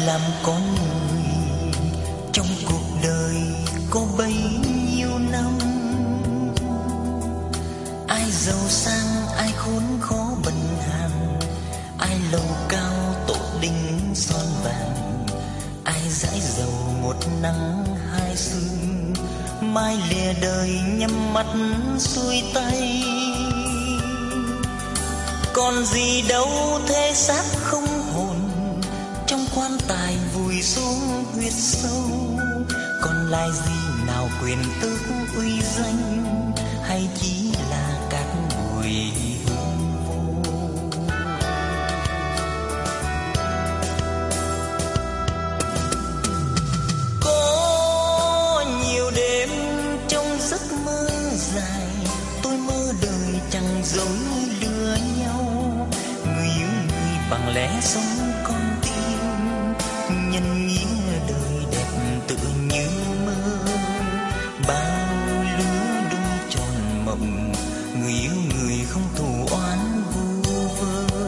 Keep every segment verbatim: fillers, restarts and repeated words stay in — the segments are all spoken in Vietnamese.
làm con người trong cuộc đời có bấy nhiêu năm, ai giàu sang ai khốn khó bần hàn, ai lầu cao tổ đinh son vàng, ai dãi dầu một nắng hai sương, mai lìa đời nhắm mắt xuôi tay. Còn gì đâu thế xác không hồn, trong quan tài vùi xuống huyết sâu, còn lại gì nào quyền tước uy danh, hay chỉ là cát bụi hương vô. Có nhiều đêm trong giấc mơ dài, tôi mơ đời chẳng dối lừa nhau, người yêu người bằng lẽ sống con tim, nhân nghĩa đời đẹp tự như mơ. Bao lứa đôi tròn mộng, người yêu người không thù oán vu vơ.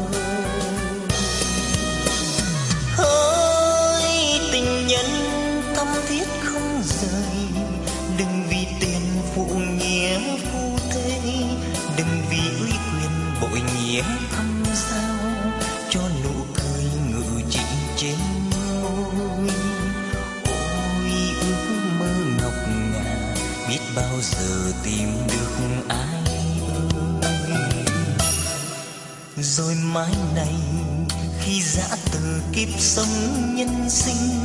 Hỡi tình nhân thắm thiết không rời, đừng vì tiền phụ nghĩa phu thế, đừng vì uy quyền bội nghĩa thăm sao, cho nụ cười ngự trị trên môi. Ôi ước mơ ngọc ngà, biết bao giờ tìm được ai ơi. Rồi mai này khi dã từ kiếp sống nhân sinh,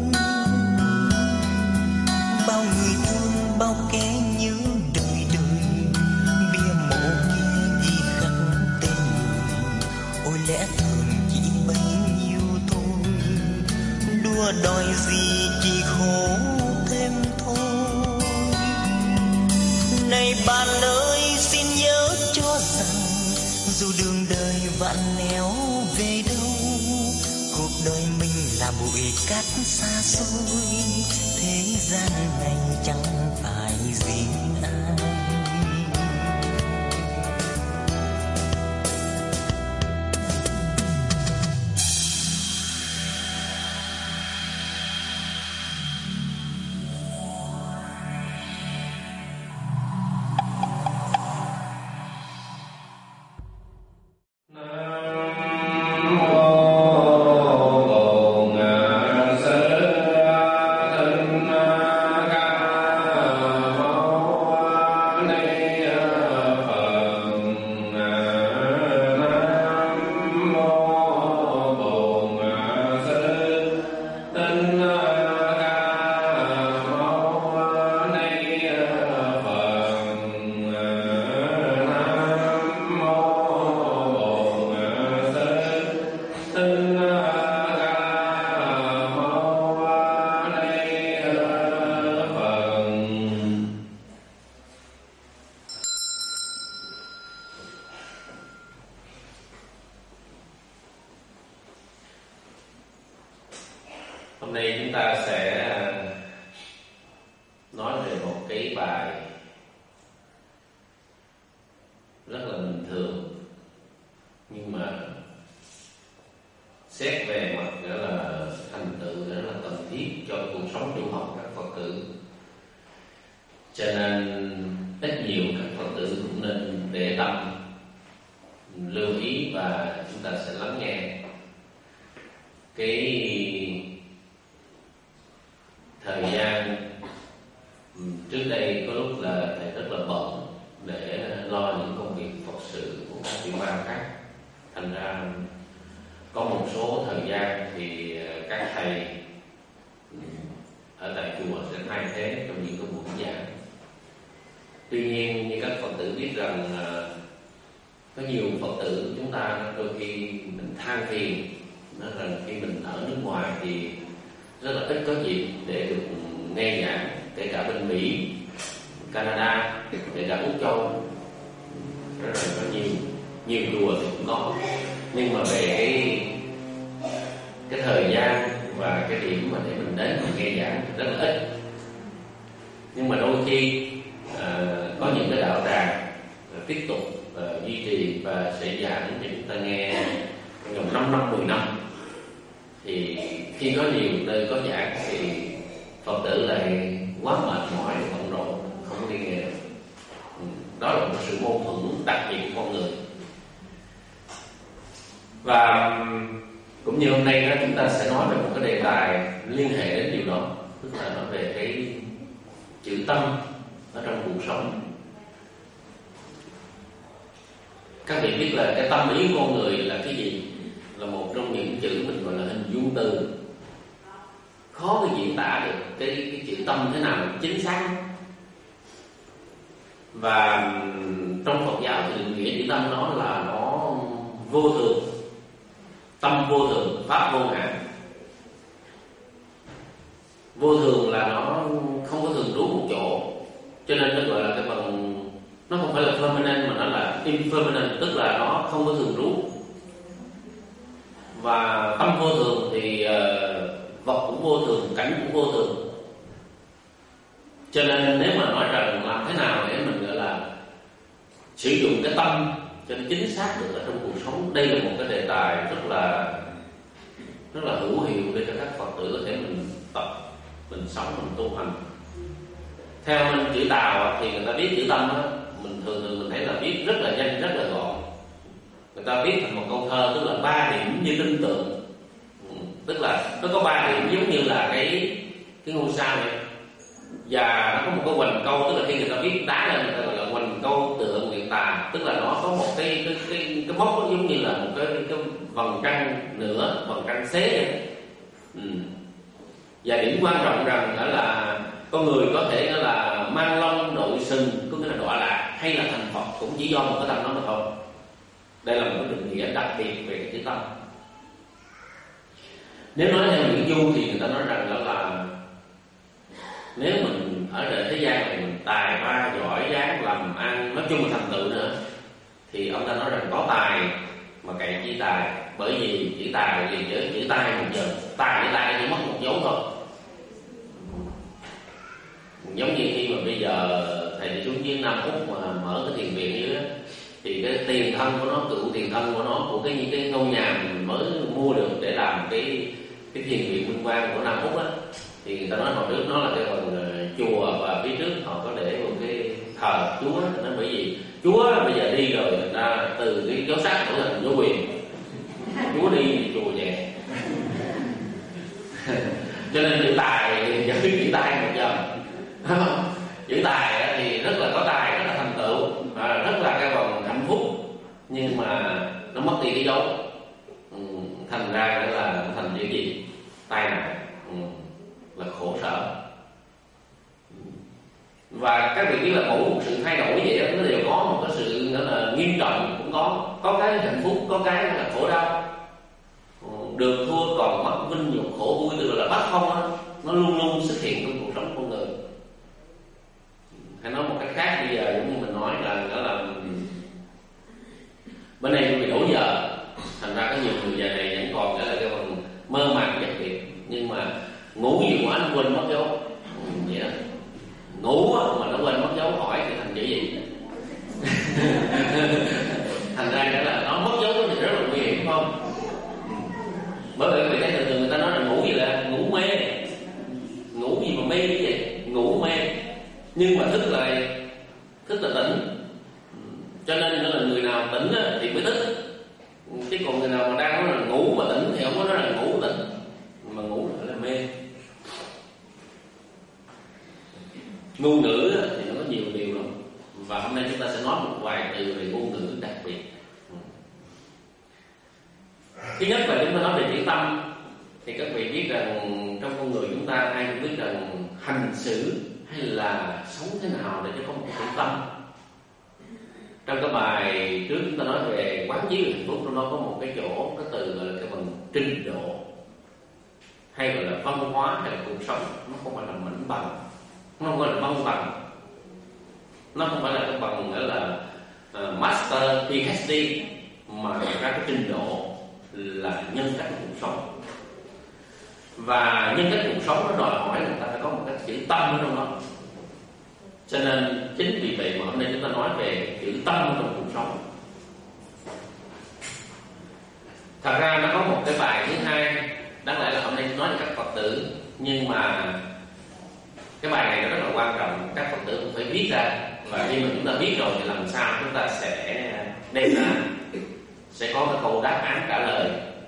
bao người thương bao kẻ nhớ đời đời, bia mộ nghe ghi khắc tên người. Ôi lẽ thường chỉ bấy nhiêu thôi, đua đòi gì chỉ khổ thêm thôi. Này bạn ơi xin nhớ cho rằng, dù đường đời vạn nẻo về đâu, cuộc đời mình là bụi cát xa xôi, thế gian này chẳng phải riêng ai. Hôm nay chúng ta sẽ nói về một cái bài rất là bình thường, nhưng mà xét về mặt nghĩa là thành tựu rất là cần thiết cho cuộc sống tu học các Phật tử. Cho nên ít nhiều các Phật tử cũng nên để tâm, lưu ý và chúng ta sẽ lắng nghe. Cái thời gian trước đây có lúc là thầy rất là bận để lo những công việc Phật sự của các tiểu bang khác, thành ra có một số thời gian thì các thầy ở tại chùa sẽ thay thế trong những cái buổi giảng. Tuy nhiên như các Phật tử biết rằng có nhiều Phật tử chúng ta đôi khi mình than phiền nói rằng khi mình ở nước ngoài thì rất là ít có dịp để được nghe giảng, kể cả bên Mỹ, Canada, kể cả Úc Châu, rất là có nhiều nhiều chùa thì cũng có, nhưng mà về cái cái thời gian và cái điểm mà để mình đến mình nghe giảng rất là ít. Nhưng mà đôi khi à, có những cái đạo tràng tiếp tục uh, duy trì và sẽ giảng cho chúng ta nghe trong vòng năm năm, mười năm, thì khi có nhiều nơi có giảng thì Phật tử lại quá mệt mỏi bận rộn, không có đi nghe. Đó là một sự mâu thuẫn đặc biệt của con người. Và cũng như hôm nay đó, chúng ta sẽ nói về một cái đề tài liên hệ đến điều đó, tức là nói về cái chữ tâm ở trong cuộc sống. Các vị biết là cái tâm ý của con người là cái gì? Là một trong những chữ mình gọi là hình dung từ, khó để diễn tả được cái, cái chữ tâm thế nào chính xác. Và trong Phật giáo thì định nghĩa chữ tâm nó là nó vô thường, tâm vô thường, pháp vô ngã. Vô thường là nó không có thường trú một chỗ, cho nên nó gọi là cái phần, nó không phải là permanent mà nó là impermanent, tức là nó không có thường trú. Và tâm vô thường thì uh, vật cũng vô thường, cảnh cũng vô thường. Cho nên nếu mà nói rằng làm thế nào để mình gọi là sử dụng cái tâm cho nó chính xác được ở trong cuộc sống, đây là một cái đề tài rất là rất là hữu hiệu để cho các Phật tử có thể mình tập, mình sống, mình tu hành. Theo mình chữ Tào thì người ta viết chữ tâm đó, mình thường thường mình thấy là viết rất là nhanh, rất là gọn. Người ta viết thành một câu thơ, tức là ba điểm như tinh tượng. Tức là nó có ba điểm giống như là cái cái ngôi sao này, và nó có một cái hoành câu, tức là khi người ta viết đá lên người ta gọi là hoành câu tượng nguyện tà, tức là nó có một cái cái cái, cái móc giống như là một cái cái vầng trăng nửa, vầng trăng xế vậy. Ừ. Và điểm quan trọng rằng đó là con người có thể là mang long đội sừng, có nghĩa là đọa lạc, hay là thành Phật cũng chỉ do một cái tâm đó mà thôi. Đây là một cái định nghĩa đặc biệt về cái chữ tâm. Nếu nói theo Nguyễn Du thì người ta nói rằng đó là nếu mình ở đời thế gian này mình tài ba giỏi giáng làm ăn, nói chung là thành tựu nữa, thì ông ta nói rằng có tài mà cậy chi tài, bởi vì chữ tài liền với chữ tai một giờ, tài với tai chỉ mất một dấu thôi. Giống như khi mà bây giờ thầy đi xuống dưới Nam Úc mà mở cái thiền viện dưới đó, thì cái tiền thân của nó, cựu tiền thân của nó, của cái những cái ngôi nhà mình mới mua được để làm cái cái thiền viện Minh Quang của Nam Úc á, thì người ta nói hồi trước nó là cái phần uh, chùa, và phía trước họ có để một cái thờ Chúa. Nó bởi vì Chúa bây giờ đi rồi, người ta từ cái giáo sát trở thành giáo quyền, Chúa đi thì chùa về. Cho nên chữ tài và cái chữ tai một giờ. Chữ tài thì rất là có tài, rất là thành tựu, rất là cái phần hạnh phúc, nhưng mà nó mất đi cái dấu. Ừ, thành ra nữa là thành cái gì? Tai nạn, ừ, là khổ sở. Và các vị biết là mỗi một sự thay đổi vậy đó, nó đều có một cái sự nữa là nghiêm trọng, cũng có có cái hạnh phúc, có cái là khổ đau. Được thua còn mất vinh nhục, khổ vui, tức là bất không đó, nó luôn luôn xuất hiện trong cuộc sống con người. Hay nói một cách khác, bây giờ giống như mình nói là đó là bên này bị đổi giờ, thành ra có nhiều người giờ này vẫn còn cái là cái phần mơ màng đặc biệt, nhưng mà ngủ nhiều quá nó quên mất dấu. Vậy đó, ngủ mà nó quên mất dấu hỏi thì thành chữ gì? Thành ra cái là nó mất dấu thì rất là nguy hiểm, không? Bởi vì người thấy thường thường người ta nói là ngủ gì là ngủ mê, ngủ gì mà mê cái gì? Ngủ mê, nhưng mà thức là thức là tỉnh. Cho nên là người nào tỉnh thì mới thức, chứ còn người nào mà đang nói là ngủ mà tỉnh thì không có nói là ngủ tỉnh, mà ngủ là mê. Ngôn ngữ thì nó có nhiều điều lắm, và hôm nay chúng ta sẽ nói một vài từ về ngôn ngữ đặc biệt. Thứ nhất là chúng ta nói về chữ tâm, thì các vị biết rằng trong con người chúng ta ai cũng biết rằng hành xử hay là sống thế nào để cho có một cái tâm. Trong cái bài trước chúng ta nói về quán chiếu hạnh phúc, trong đó có một cái chỗ cái từ gọi là cái phần trình độ, hay gọi là văn hóa, hay là cuộc sống. Nó không phải là mảnh bằng, nó không phải là văn bằng, nó không phải là cái bằng gọi là uh, master P H D, mà ra cái trình độ là nhân cách cuộc sống. Và nhân cách cuộc sống nó đòi hỏi người ta phải có một cái chữ tâm ở trong đó. Cho nên chính vì vậy mà hôm nay chúng ta nói về chữ tâm trong cuộc sống. Thật ra nó có một cái bài thứ hai, đáng lẽ là hôm nay nói tử, nhưng mà cái bài này nó rất là quan trọng, các Phật tử cũng phải viết ra. Và khi mà chúng ta viết rồi thì làm sao chúng ta sẽ đem ra, sẽ có cái câu đáp án trả lời.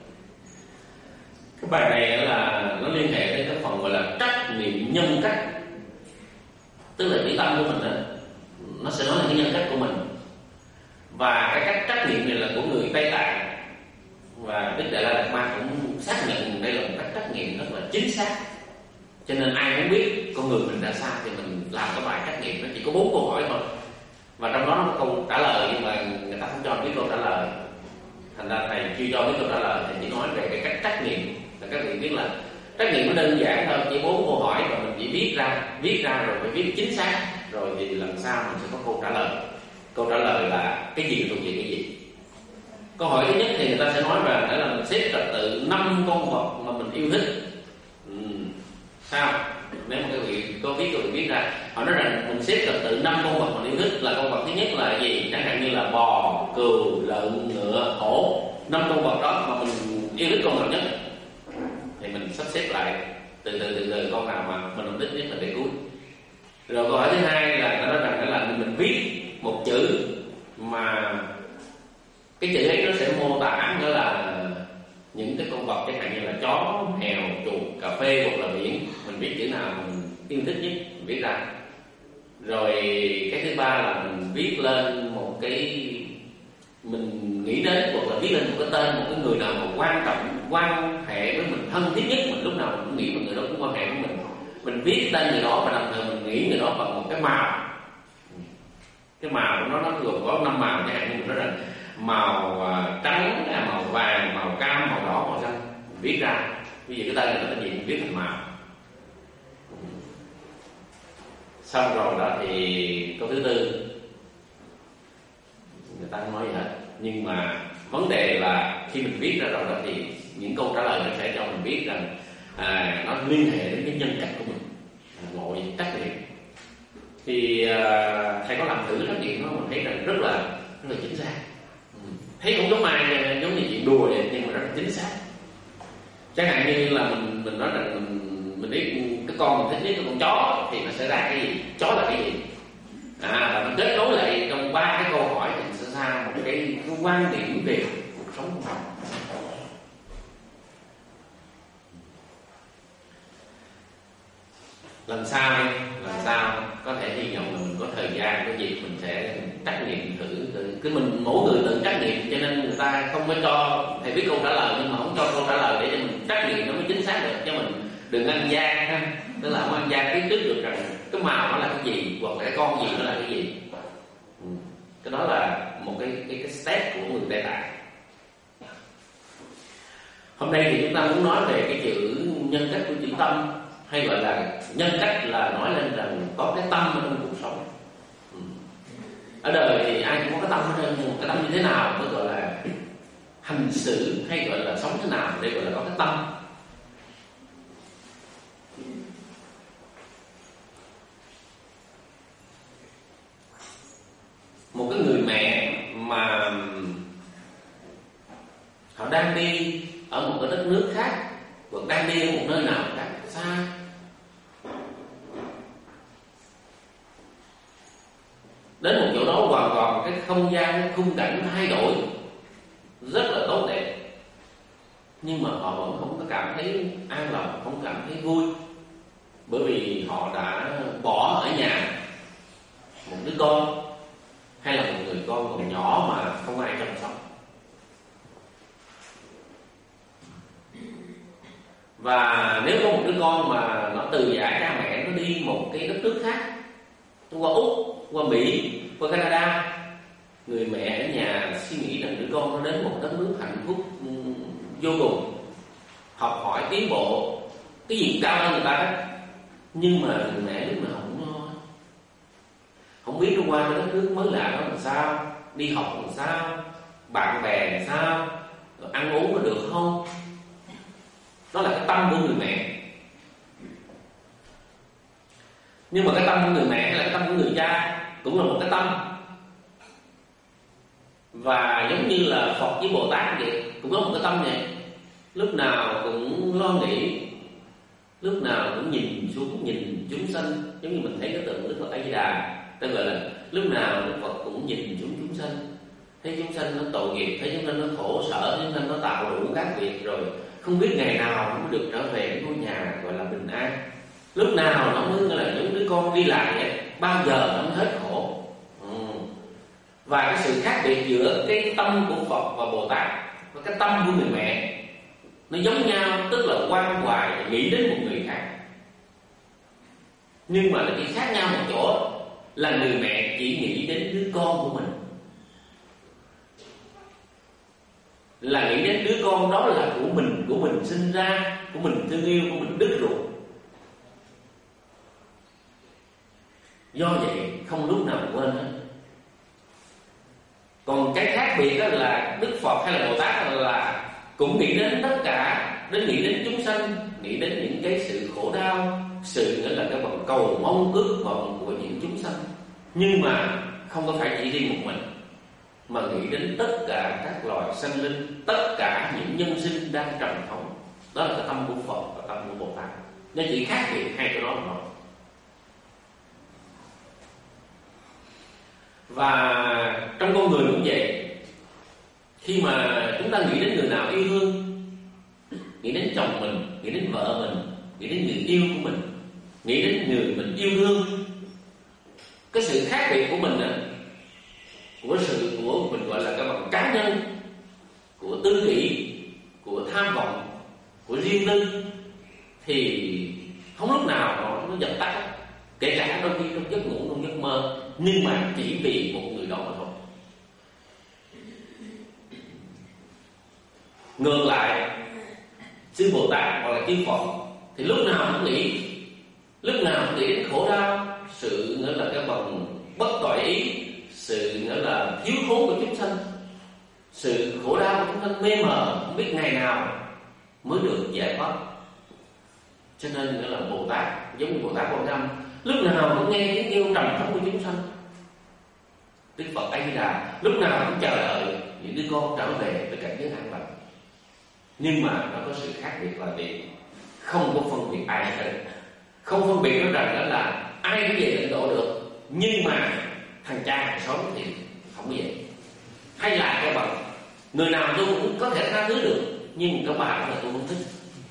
Cái bài này là nó liên hệ đến cái phần gọi là trách nhiệm nhân cách, tức là cái tâm của mình đó, nó sẽ nói là cái nhân cách của mình. Và cái cách trách nhiệm này là của người Tây Tạng, và Đức Đại La Đạt Ma cũng xác nhận đây là một cách trách nhiệm rất là chính xác. Cho nên ai muốn biết con người mình ra sao thì mình làm cái bài trách nhiệm. Nó chỉ có bốn câu hỏi thôi, và trong đó nó có câu trả lời, nhưng mà người ta không cho biết câu trả lời. Thành ra thầy chưa cho biết câu trả lời, thầy chỉ nói về cái cách trách nhiệm. Là các vị biết là trách nhiệm nó đơn giản thôi, chỉ bốn câu hỏi và mình chỉ viết ra, viết ra rồi phải viết chính xác, rồi thì làm sao mình sẽ có câu trả lời. Câu trả lời là cái gì thuộc về cái gì. Câu hỏi thứ nhất thì người ta sẽ nói về đó là mình xếp trật tự năm con vật mà mình yêu thích. Ừ. Sao? Nếu mà các vị có biết, các vị biết ra. Họ nói rằng mình xếp trật tự năm con vật mình yêu thích, là con vật thứ nhất là gì? Chẳng hạn như là bò, cừu, lợn, ngựa, hổ. Năm con vật đó mà mình yêu thích con nào nhất thì mình sắp xếp lại từ từ từ từ con nào mà mình không thích nhất là để cuối. Rồi câu hỏi thứ hai là nó nói rằng đó là mình viết một chữ mà cái chữ ấy nó sẽ mô tả đó là những cái con vật, chẳng hạn như là chó, mèo, chuột, cà phê hoặc là biển. Mình viết chữ nào mình yêu thích nhất mình viết ra. Rồi cái thứ ba là mình viết lên một cái, mình nghĩ đến hoặc là viết lên một cái tên một cái người nào mà quan trọng, quan hệ với mình, thân thiết nhất. Mình lúc nào mình cũng nghĩ một người đó cũng quan hệ với mình. Mình viết tên người đó và đồng thời mình nghĩ người đó bằng một cái màu. Cái màu của nó nó gồm có năm màu, chẳng hạn như mình nói rằng màu trắng, màu vàng, màu cam, màu đỏ, màu xanh. Mình viết ra, bây giờ cái tên này là cái gì mình viết thành màu. Xong rồi đó thì câu thứ tư, người ta không nói gì hết, nhưng mà vấn đề là khi mình viết ra rồi đó thì những câu trả lời nó sẽ cho mình biết rằng à, nó liên hệ đến cái nhân cách của mình, ngồi trách nhiệm. Thì uh, thầy có làm thử trách nhiệm đó, mình thấy rằng rất là rất là chính xác. Ừ. Thấy cũng giống ai, giống như chuyện đùa vậy, nhưng mà rất là chính xác. Chẳng hạn như là mình mình nói rằng mình mình biết cái con mình thích nhất cái con chó thì nó sẽ ra cái gì, chó là cái gì. À, và mình kết nối lại trong ba cái câu hỏi thì mình sẽ ra một cái, cái quan điểm về cuộc sống của mình. Làm sao làm sao có thể hy vọng là mình có thời gian, có dịp mình sẽ trắc nghiệm thử, thử. Cứ mình mỗi người tự trắc nghiệm, cho nên người ta không có cho thầy biết câu trả lời, nhưng mà không cho câu trả lời để cho mình trắc nghiệm nó mới chính xác được. Cho mình đừng ăn gian ha, tức là không ăn gian biết trước được rằng cái màu nó là cái gì hoặc là cái con gì nó là cái gì. Ừ. Cái đó là một cái cái cái step của người Tây Tạng. Hôm nay thì chúng ta muốn nói về cái chữ nhân cách của chữ tâm, hay gọi là nhân cách là nói lên rằng có cái tâm ở trong cuộc sống. Ừ. Ở đời thì ai cũng có cái tâm hết trơn, nhưng mà cái tâm như thế nào mới gọi là hành xử, hay gọi là sống thế nào để gọi là có cái tâm. Một cái người mẹ mà họ đang đi ở một cái đất nước khác, hoặc đang đi ở một nơi nào khác xa, đến một chỗ đó hoàn toàn cái không gian, cái khung cảnh thay đổi rất là tốt đẹp, nhưng mà họ vẫn không có cảm thấy an lòng, không cảm thấy vui, bởi vì họ đã bỏ ở nhà một đứa con hay là một người con còn nhỏ mà không ai chăm sóc. Và nếu có một đứa con mà nó từ giả cha mẹ, nó đi một cái đất nước khác, nó qua Úc, qua Mỹ, qua Canada, người mẹ ở nhà suy nghĩ rằng đứa con nó đến một đất nước hạnh phúc vô cùng, học hỏi tiến bộ, cái gì cũng cao hơn người ta hết. Nhưng mà người mẹ lúc nào cũng lo, không biết nó qua cái đất nước mới lạ đó làm sao, đi học làm sao, bạn bè làm sao, rồi ăn uống có được không. Đó là cái tâm của người mẹ. Nhưng mà cái tâm của người mẹ hay là cái tâm của người cha cũng là một cái tâm. Và giống như là Phật với Bồ Tát vậy, cũng có một cái tâm này, lúc nào cũng lo nghĩ lúc nào cũng nhìn xuống, nhìn chúng sanh, giống như mình thấy cái tượng Đức Phật A Di Đà, ta gọi là lúc nào Đức Phật cũng nhìn xuống chúng sanh, thấy chúng sanh nó tội nghiệp, thấy chúng sanh nó khổ sở, thấy chúng sanh nó tạo đủ các việc, rồi không biết ngày nào nó mới được trở về ngôi nhà gọi là bình an, lúc nào nó mới là giống đứa con đi lại vậy, bao giờ nó mới hết khổ. Ừ. Và cái sự khác biệt giữa cái tâm của Phật và Bồ Tát và cái tâm của người mẹ nó giống nhau, tức là quan hoài nghĩ đến một người khác, nhưng mà nó chỉ khác nhau một chỗ là người mẹ chỉ nghĩ đến đứa con của mình, là nghĩ đến đứa con đó là của mình, của mình sinh ra, của mình thương yêu, của mình đứt ruột. Do vậy không lúc nào quên hết. Còn cái khác biệt đó là Đức Phật hay là Bồ Tát là cũng nghĩ đến tất cả, đến nghĩ đến chúng sanh, nghĩ đến những cái sự khổ đau, sự nữa là cái phần cầu mong ước vọng của những chúng sanh, nhưng mà không có phải chỉ riêng một mình, mà nghĩ đến tất cả các loài sanh linh, tất cả những nhân sinh đang trần thống. Đó là cái tâm của Phật và tâm của Bồ Tát. Nó chỉ khác biệt hai cái đó mà. Và trong con người cũng vậy. Khi mà chúng ta nghĩ đến người nào yêu thương, nghĩ đến chồng mình, nghĩ đến vợ mình, nghĩ đến người yêu của mình, nghĩ đến người mình yêu thương, cái sự khác biệt của mình đó, của sự của mình gọi là cái bằng cá nhân, của tư kỷ, của tham vọng, của riêng tư, thì không lúc nào nó, nó dập tắt, kể cả đôi khi trong giấc ngủ, trong giấc mơ, nhưng mà chỉ vì một người đó mà thôi. Ngược lại, sư Bồ Tát hoặc là chư Phật thì lúc nào cũng nghĩ, lúc nào cũng nghĩ đến khổ đau, sự nữa là cái phần bất toại ý, sự nữa là thiếu thốn của chúng sanh, sự khổ đau của chúng sanh mê mờ, không biết ngày nào mới được giải thoát. Cho nên nữa là Bồ Tát giống như Bồ Tát Quan Âm, lúc nào cũng nghe tiếng kêu trầm thống của chúng sanh. Đức Phật A Di Đà lúc nào cũng chờ đợi những đứa con trở về với cảnh giới an lành. Nhưng mà nó có sự khác biệt là gì? Không có phân biệt ai hết, không phân biệt nó rằng đó là ai cũng về tịnh độ được, nhưng mà thằng cha hàng xóm thì không có vậy. Hay là cái bằng người nào tôi cũng có thể tha thứ được, nhưng các bà là tôi không thích.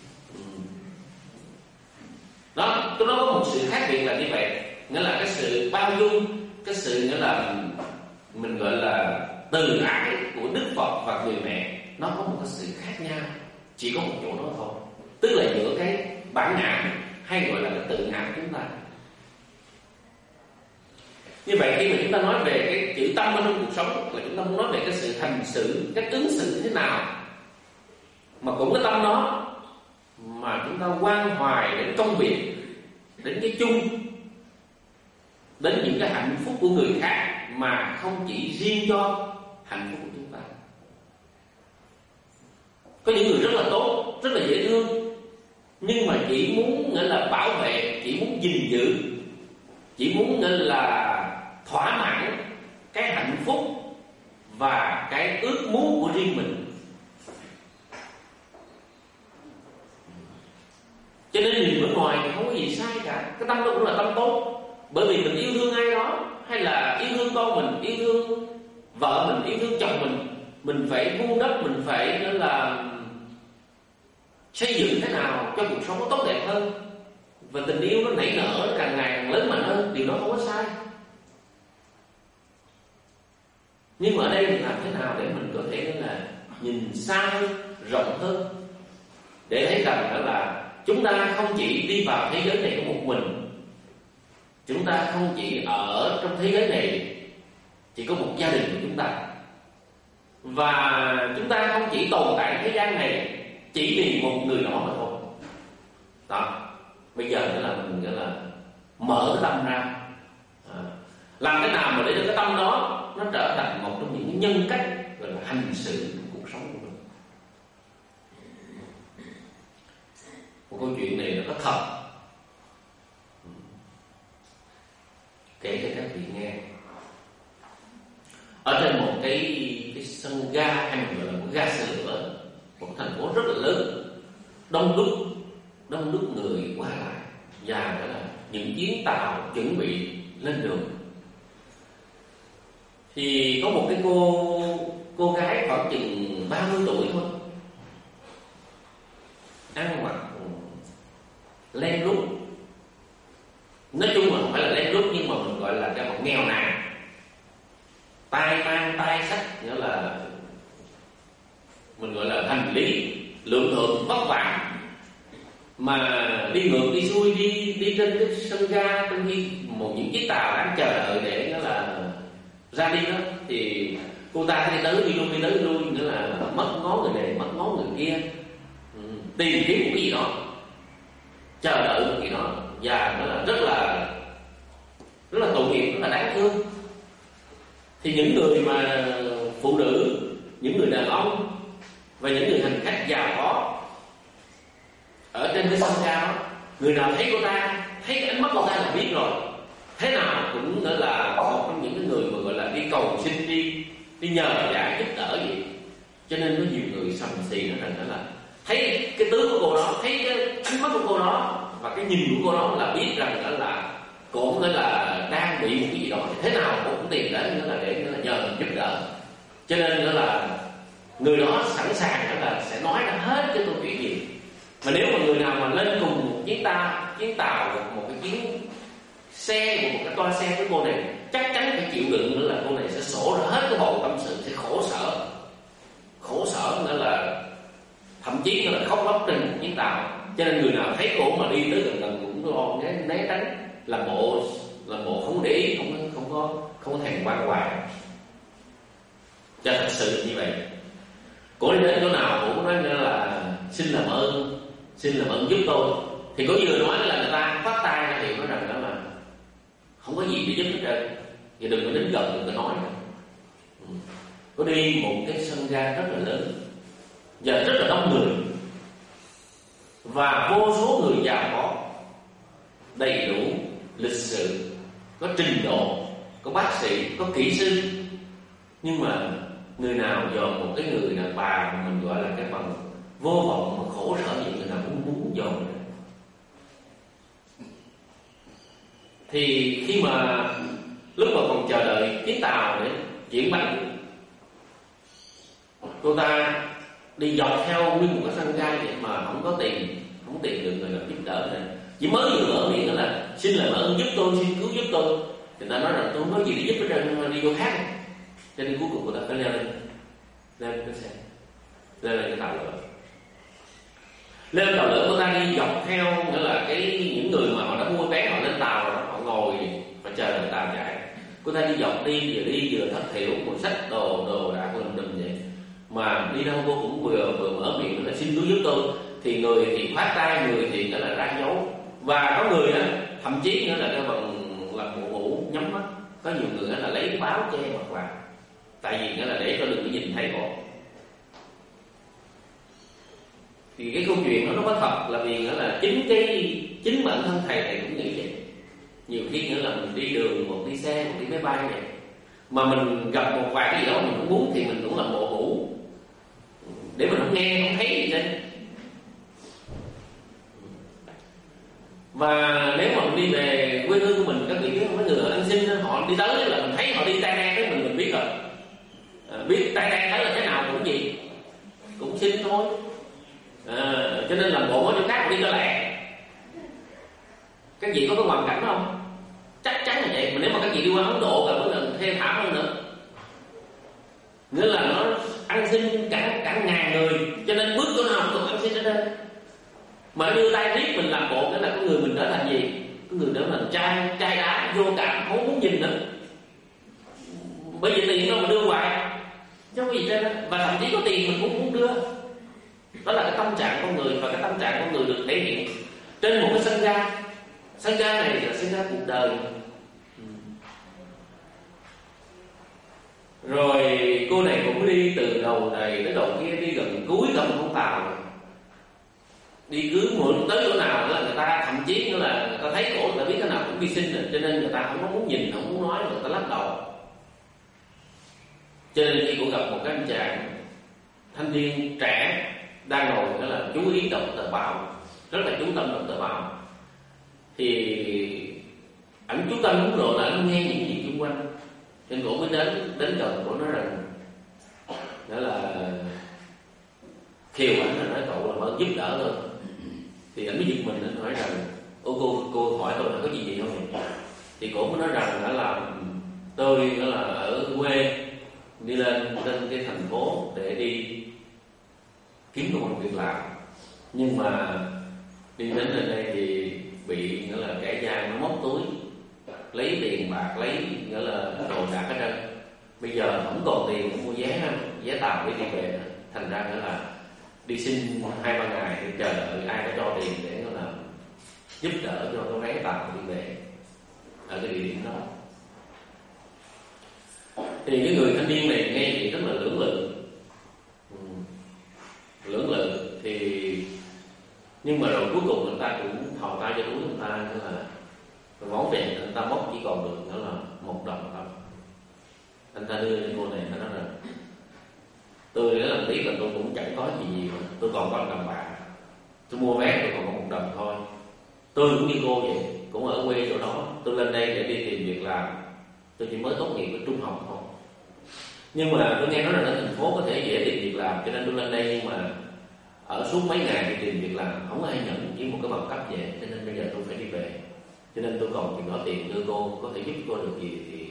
Đó, tôi nói có một sự khác biệt là như vậy, nghĩa là cái sự bao dung, cái sự nghĩa là mình gọi là từ ái của Đức Phật và người mẹ, nó có một cái sự khác nhau, chỉ có một chỗ đó thôi, tức là giữa cái bản ngã hay gọi là cái tự ngã của chúng ta. Như vậy khi mà chúng ta nói về cái chữ tâm ở trong cuộc sống là chúng ta muốn nói về cái sự hành xử, cách ứng xử thế nào, mà cũng cái tâm đó mà chúng ta quan hoài đến công việc, đến cái chung, đến những cái hạnh phúc của người khác, mà không chỉ riêng cho hạnh phúc của chúng ta. Có những người rất là tốt, rất là dễ thương, nhưng mà chỉ muốn nghĩa là bảo vệ, chỉ muốn gìn giữ, chỉ muốn nghĩa là thỏa mãn cái hạnh phúc và cái ước muốn của riêng mình. Cho nên nhìn bên ngoài thì không có gì sai cả, cái tâm đó cũng là tâm tốt. Bởi vì mình yêu thương ai đó, hay là yêu thương con mình, yêu thương vợ mình, yêu thương chồng mình, mình phải vun đắp, mình phải nữa là xây dựng thế nào cho cuộc sống nó tốt đẹp hơn, và tình yêu nó nảy nở, nó càng ngày càng lớn mạnh hơn. Điều đó không có sai. Nhưng mà ở đây mình làm thế nào để mình có thể là nhìn xa hơn, rộng hơn, để thấy rằng đó là chúng ta không chỉ đi vào thế giới này của một mình, chúng ta không chỉ ở trong thế giới này chỉ có một gia đình của chúng ta, và chúng ta không chỉ tồn tại thế gian này chỉ vì một người đó mà thôi. Đó, bây giờ nữa là mình gọi là mở cái tâm ra, à, làm thế nào mà để cho cái tâm đó nó trở thành một trong những nhân cách gọi là hành xử của cuộc sống của mình. Một câu chuyện này nó có thật, kể cho các vị nghe. Ở trên một cái, cái sân ga, hay mình gọi là một ga xe lửa, một thành phố rất là lớn, đông đúc, đông đúc người qua lại, và đó là những chuyến tàu chuẩn bị lên đường. Thì có một cái cô cô gái khoảng chừng ba mươi tuổi thôi, ăn mặc len lút, nói chung là không phải là len lút nhưng mà mình gọi là cái mặt nghèo nàn, tay mang tay sách, nghĩa là mình gọi là hành lý lượng thượng vất vả, mà đi ngược đi xuôi, đi đi trên cái sân ga, trong khi một những chiếc tàu đang chờ đợi để nó là ra đi đó, thì cô ta đi tới đi lui đi tới đi lui, nghĩa là mất ngó người này mất ngó người kia, ừ, tìm kiếm một cái gì đó, chờ đợi một cái gì đó, và nó là rất là rất là tội nghiệp, rất là đáng thương. Thì những người mà phụ nữ, những người đàn ông và những người hành khách giàu có ở trên cái sân ga đó, người nào thấy cô ta, thấy cái ánh mắt cô ta là biết rồi, thế nào cũng nữa là một trong những cái người mà gọi là đi cầu xin, đi đi nhờ vả giúp đỡ gì. Cho nên có nhiều người sầm xì nói rằng đó là thấy cái tướng của cô đó, thấy cái ánh mắt của cô đó và cái nhìn của cô đó là biết rằng đó là cô cũng là đang bị một cái gì đó, thế nào cô cũng tìm đến nữa là để nữa là nhờ giúp đỡ. Cho nên nữa là người đó sẵn sàng đó là sẽ nói ra hết cái câu chuyện gì. Mà nếu mà người nào mà lên cùng một chuyến tàu, chuyến tàu một cái chuyến xe, một cái toa xe với cô này, chắc chắn phải chịu đựng nữa là cô này sẽ sổ ra hết cái bầu tâm sự, sẽ khổ sở, khổ sở nữa là thậm chí nữa là khóc lóc trên một chuyến tàu. Cho nên người nào thấy cô mà đi tới gần gần cũng lo né, né tránh, làm bộ làm bộ không để ý, không không có không có thèm quan hoài. Cho thật sự như vậy, cô đi đến chỗ nào cũng nói là xin làm ơn, xin làm ơn giúp tôi. Thì có vừa nói là người ta phát tay ra thì nói rằng đó là không có gì để giúp hết trơn, thì đừng có đến gần, đừng có nói nữa. Có đi một cái sân ga rất là lớn và rất là đông người, và vô số người giàu có, đầy đủ lịch sự, có trình độ, có bác sĩ, có kỹ sư. Nhưng mà người nào dòm một cái người đàn bà mà mình gọi là cái bằng vô vọng mà khổ sở gì, người nào cũng muốn dòm. Thì khi mà lúc mà còn chờ đợi chuyến tàu để chuyển bánh, cô ta đi dọc theo nguyên một cái sân ga vậy mà không có tiền, không tìm được người nào giúp đỡ này. Chỉ mới vừa mở miệng đó là xin làm ơn giúp tôi, xin cứu giúp tôi, thì ta nói rằng tôi không có gì để giúp hết trơn, đi vô khác. Cho nên cuối cùng người ta phải leo lên, leo lên cái xe, leo lên cái tàu lửa. Leo lên tàu lửa, người ta đi dọc theo, nghĩa là cái những người mà họ đã mua vé họ lên tàu rồi, họ ngồi và chờ đợi tàu chạy. Cô ta đi dọc đi vừa đi vừa thất thiểu, một sách đồ đồ đạc lùm đùm vậy. Mà đi đâu cô cũng vừa vừa mở miệng là xin cứu giúp tôi, thì người thì khoát tay, người thì đó là ra dấu, và có người đó thậm chí nữa là cái bằng làm bộ ngủ nhắm mắt, có nhiều người đó là lấy báo che mặt vào, tại vì đó là để cho đừng có nhìn thấy họ. Thì cái câu chuyện đó nó có thật là vì đó là chính cái chính bản thân thầy thầy cũng nghĩ vậy. Nhiều khi nữa là mình đi đường, một đi xe, một đi máy bay này, mà mình gặp một vài cái gì đó mình cũng muốn thì mình cũng làm bộ ngủ để mình không nghe không thấy gì hết. Và nếu mà mình đi về quê hương của mình, các vị biết mấy người ăn xin họ đi tới là mình thấy họ đi tay đen cái mình mình biết rồi, à, biết tay đen tới là thế nào cũng gì cũng xin thôi, à, cho nên làm bộ ở chỗ khác đi cho lẹ. Các vị có cái hoàn cảnh không? Chắc chắn là vậy. Mà nếu mà các vị đi qua Ấn Độ là vẫn là thê thảm hơn nữa, nghĩa là nó ăn xin cả cả ngàn người, cho nên bước chỗ nào cũng ăn xin ở đây. Mà đưa tay biết mình làm bộ, nghĩa là có người mình trở thành gì? Có người trở thành trai trai đá, vô cảm, không muốn nhìn nữa. Bởi vì tiền đâu mà đưa hoài, chứ không có gì trên đó. Và thậm chí có tiền mình cũng muốn đưa. Đó là cái tâm trạng con người, và cái tâm trạng con người được thể hiện trên một cái sân ga. Sân ga này là sân ga cuộc đời. Rồi cô này cũng đi từ đầu này tới đầu kia, đi gần cuối cả một con tàu, đi cứ muốn tới chỗ nào là người ta thậm chí nữa là người ta thấy cổ, người ta biết cái nào cũng đi xin rồi, cho nên người ta không có muốn nhìn, không muốn nói, người ta lắc đầu. Cho nên khi cô gặp một cái anh chàng thanh niên trẻ đang ngồi đó là chú ý đọc tờ báo, rất là chú tâm động tới vào. Thì ảnh chú tâm đúng độ là nó nghe những gì xung quanh, nên cổ mới đến đến gần cổ nói rằng đó là khiêu ảnh, là nói cậu là mới giúp đỡ thôi. Thì ảnh mới giật mình, anh hỏi rằng ô cô cô hỏi tôi là có gì gì không? Thì cổ mới nói rằng đó là tôi đó là ở quê đi lên lên cái thành phố để đi kiếm công an việc làm, nhưng mà đi đến lên đây thì bị nghĩa là kẻ gian nó móc túi, lấy tiền bạc, lấy nghĩa là đồ đạc hết trơn. Bây giờ không còn tiền để mua vé vé tàu để đi về, thành ra nữa là đi xin hai ba ngày để chờ đợi ai có cho tiền để là giúp đỡ cho cái vé tàu đi về ở cái địa điểm đó. Thì cái người thanh niên này nghe vậy rất là lưỡng lự, ừ. lưỡng lự thì nhưng mà rồi cuối cùng người ta cũng thò tay cho túi người ta, nghĩa là món tiền người ta móc chỉ còn được nữa là một đồng thôi. Anh ta đưa cho cô này, anh nói là tôi đã làm biết là tôi cũng chẳng có gì nhiều, tôi còn có một đồng bạc, tôi mua vé tôi còn có một đồng thôi. Tôi cũng như cô vậy, cũng ở quê chỗ đó, tôi lên đây để đi tìm việc làm, tôi chỉ mới tốt nghiệp ở trung học thôi. Nhưng mà tôi nghe nói là ở thành phố có thể dễ tìm việc làm, cho nên tôi lên đây, nhưng mà ở suốt mấy ngày thì tìm việc làm không ai nhận chỉ một cái bằng cấp vậy, cho nên bây giờ tôi phải đi về. Cho nên tôi còn chừng đó tiền đưa cô, có thể giúp cô được gì thì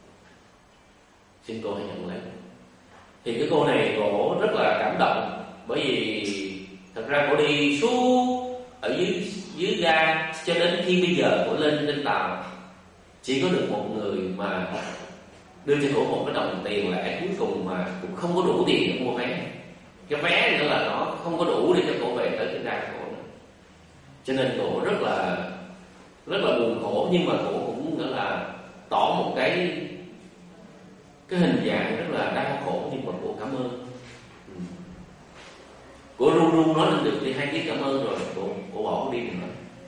xin cô hãy nhận lấy. Thì cái cô này cổ rất là cảm động, bởi vì thật ra cổ đi suốt ở dưới dưới ga cho đến khi bây giờ cổ lên trên tàu chỉ có được một người mà đưa cho cổ một cái đồng tiền lẻ cuối cùng mà cũng không có đủ tiền để mua vé. Cái vé nữa là nó không có đủ để cho cổ về tới cái ga cổ nữa. Cho nên cổ rất là rất là buồn khổ, nhưng mà cổ cũng nghĩa là tỏ một cái cái hình dạng rất là đau khổ, nhưng mà cổ cảm ơn. Ừ. Cổ run run nói lên được thì hai tiếng cảm ơn rồi cổ cổ bỏ đi nữa.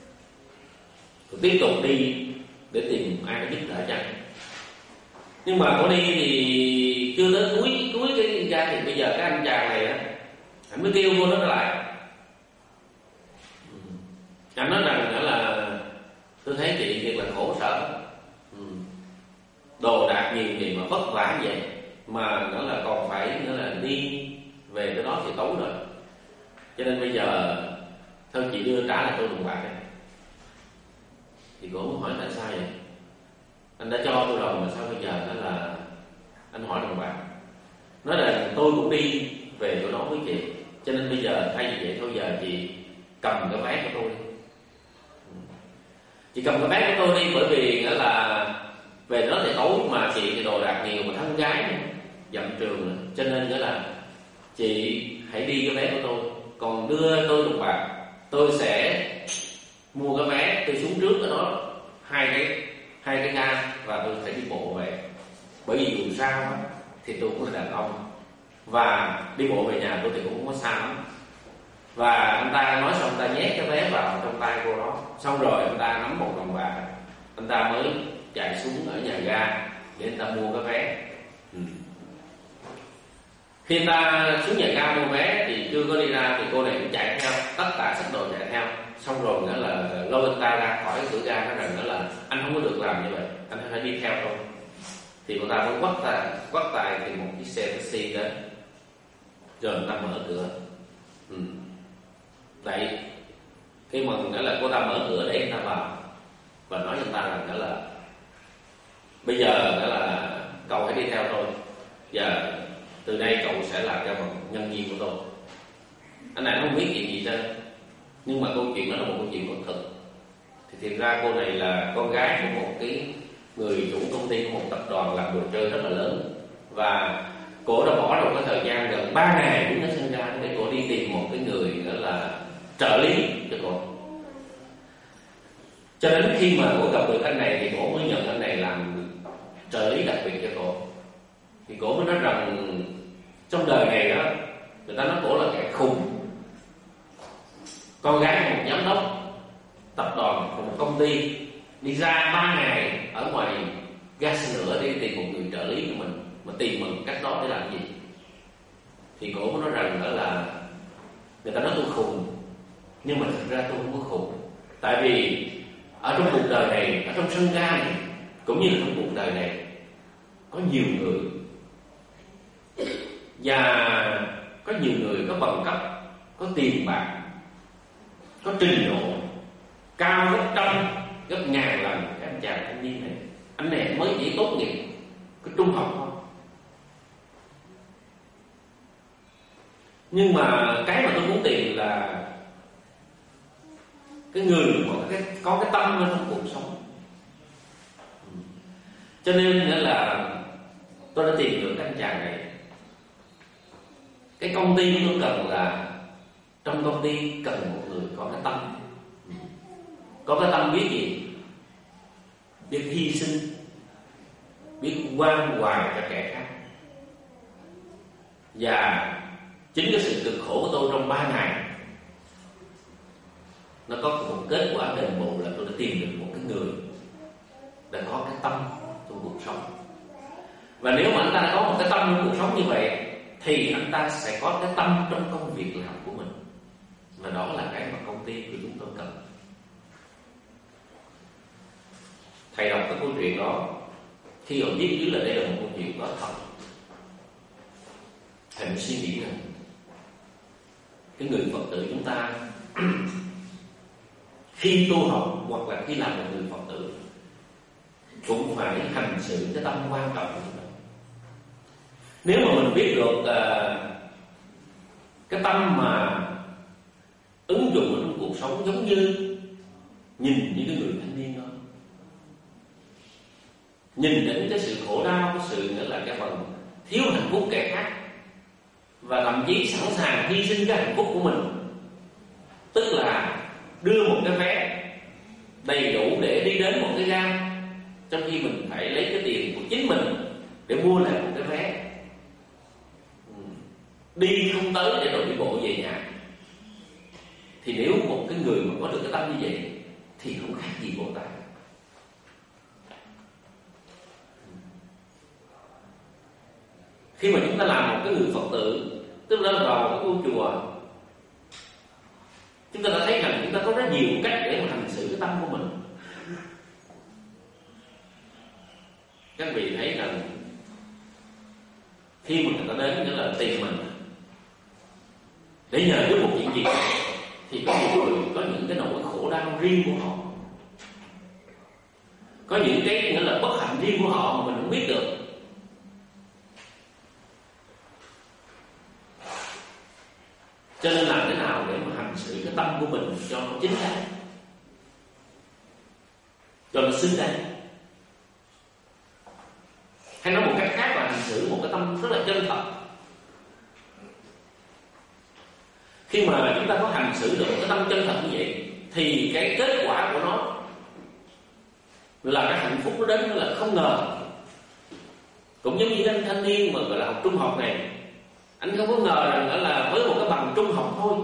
Cổ tiếp tục đi để tìm ai giúp đỡ chăng. Nhưng mà cổ đi thì chưa tới cuối cuối cái ra thì bây giờ cái anh chàng này á, anh mới kêu cô nó lại. Ừ. Anh nói rằng đó là tôi thấy chị thiệt là khổ sở, ừ. đồ đạc nhiều gì mà vất vả vậy, mà nữa là còn phải nữa là đi về tới đó thì tối rồi, cho nên bây giờ thôi chị đưa trả lại tôi đồng bạc này. Thì cô muốn hỏi tại sao vậy? Anh đã cho tôi rồi mà sao bây giờ đó là anh hỏi đồng bạc? Nói là tôi cũng đi về chỗ đó với chị, cho nên bây giờ thay vì vậy thôi giờ chị cầm cái vé của tôi đi. Chị cầm cái vé của tôi đi, bởi vì nghĩa là về đó thì tối mà chị thì đồ đạc nhiều mà thân gái dặm trường nữa, cho nên nghĩa là chị hãy đi cái vé của tôi, còn đưa tôi đồng bạc tôi sẽ mua cái vé, tôi xuống trước cái đó hai cái hai cái ga và tôi phải đi bộ về, bởi vì dù sao thì tôi cũng là đàn ông và đi bộ về nhà tôi thì cũng không có xa lắm. Và anh ta nói xong, anh ta nhét cái vé vào trong tay cô đó, xong rồi anh ta nắm một đồng bạc, anh ta mới chạy xuống ở nhà ga để anh ta mua cái vé. ừ. Khi anh ta xuống nhà ga mua vé thì chưa có đi ra thì cô này cũng chạy theo, tất cả sách đồ chạy theo, xong rồi nữa là lôi anh ta ra khỏi cửa ga, nói rằng nữa là anh không có được làm như vậy, anh phải đi theo thôi. Thì cô ta mới quắt tay quắt tay thì một chiếc xe taxi đến, rồi anh ta mở cửa. ừ. Đấy, khi mà nghĩa là cô ta mở cửa để anh ta vào và nói với anh ta rằng nghĩa là bây giờ nghĩa là cậu hãy đi theo tôi, giờ từ đây cậu sẽ làm cho một nhân viên của tôi. Anh này không biết chuyện gì hết, nhưng mà câu chuyện đó là một câu chuyện thật thực. Thì thiệt ra cô này là con gái của một cái người chủ công ty của một tập đoàn làm đồ chơi rất là lớn, và cô đã bỏ ra một cái thời gian gần ba ngày đứng ở sân ga để cô đi tìm một cái người nữa là trợ lý cho cô. Cho đến khi mà cô gặp được anh này thì cô mới nhận anh này làm trợ lý đặc biệt cho cô. Thì cô mới nói rằng trong đời này đó, người ta nói cô là kẻ khùng, con gái của một giám đốc tập đoàn của một công ty đi ra ba ngày ở ngoài ga xe lửa để tìm một người trợ lý của mình, mà tìm mình cách đó để làm gì? Thì cô mới nói rằng đó là người ta nói tôi khùng, Nhưng mà thực ra tôi không có khùng. Tại vì ở trong cuộc đời này, ở trong sân ga này, cũng như là trong cuộc đời này, có nhiều người, và có nhiều người có bằng cấp, có tiền bạc, có trình độ cao gấp trăm, gấp ngàn lần các anh chàng thanh niên này. Anh này mới chỉ tốt nghiệp cái trung học thôi. Nhưng mà cái mà tôi muốn tìm là cái người có cái có cái tâm ở trong cuộc sống. Cho nên là tôi đã tìm được cái anh chàng này. Cái công ty tôi cần là, trong công ty cần một người có cái tâm. Có cái tâm biết gì? Biết hy sinh, biết quan hoài cho kẻ khác. Và chính cái sự cực khổ của tôi trong ba ngày, nó có một kết quả đền bù là tôi đã tìm được một cái người đã có cái tâm trong cuộc sống. Và nếu mà anh ta có một cái tâm trong cuộc sống như vậy, thì anh ta sẽ có cái tâm trong công việc làm của mình. Và đó là cái mà công ty của chúng tôi cần. Thầy đọc cái câu chuyện đó, khi họ viết dưới là đây là một câu chuyện có thật, thầy mới suy nghĩ rằng cái người Phật tử chúng ta khi tu học hoặc là khi làm một người Phật tử cũng phải hành xử cái tâm quan trọng của mình. Nếu mà mình biết được uh, cái tâm mà ứng dụng ở trong cuộc sống, giống như nhìn những cái người thanh niên đó, nhìn đến cái sự khổ đau, cái sự nữa là cái phần thiếu hạnh phúc kẻ khác, và thậm chí sẵn sàng hy sinh cái hạnh phúc của mình, tức là đưa một cái vé đầy đủ để đi đến một cái ga, trong khi mình phải lấy cái tiền của chính mình để mua lại một cái vé, đi không tới để rồi đi bộ về nhà. Thì nếu một cái người mà có được cái tâm như vậy thì không khác gì Bồ Tát. Khi mà chúng ta làm một cái người Phật tử, tức là vào cái ngôi chùa, chúng ta đã thấy rằng chúng ta có rất nhiều cách để mà hành xử cái tâm của mình. Các vị thấy rằng khi mà người ta đến nghĩa là tìm mình để nhờ giúp một chuyện gì, thì có nhiều người có những cái nỗi khổ đau riêng của họ, có những cái nghĩa là bất hạnh riêng của họ mà mình không biết được. Cho nên làm thế nào để mà hành xử cái tâm của mình cho nó chính đáng, cho nó xứng đáng. Hay nói một cách khác là hành xử một cái tâm rất là chân thật. Khi mà chúng ta có hành xử được một cái tâm chân thật như vậy, thì cái kết quả của nó là cái hạnh phúc nó đến là không ngờ. Cũng giống như anh thanh niên mà gọi là học trung học này, anh không có ngờ rằng là với một cái bằng trung học thôi,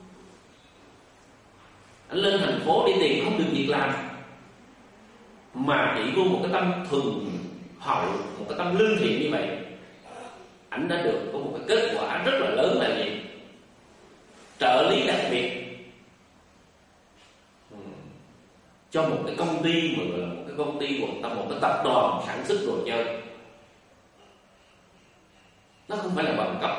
anh lên thành phố đi tìm không được việc làm, mà chỉ có một cái tâm thường hậu, một cái tâm lương thiện như vậy, anh đã được có một cái kết quả rất là lớn là gì? Trợ lý đặc biệt cho một cái công ty mà gọi là một cái công ty hoặc một cái tập đoàn sản xuất đồ chơi. Nó không phải là bằng cấp,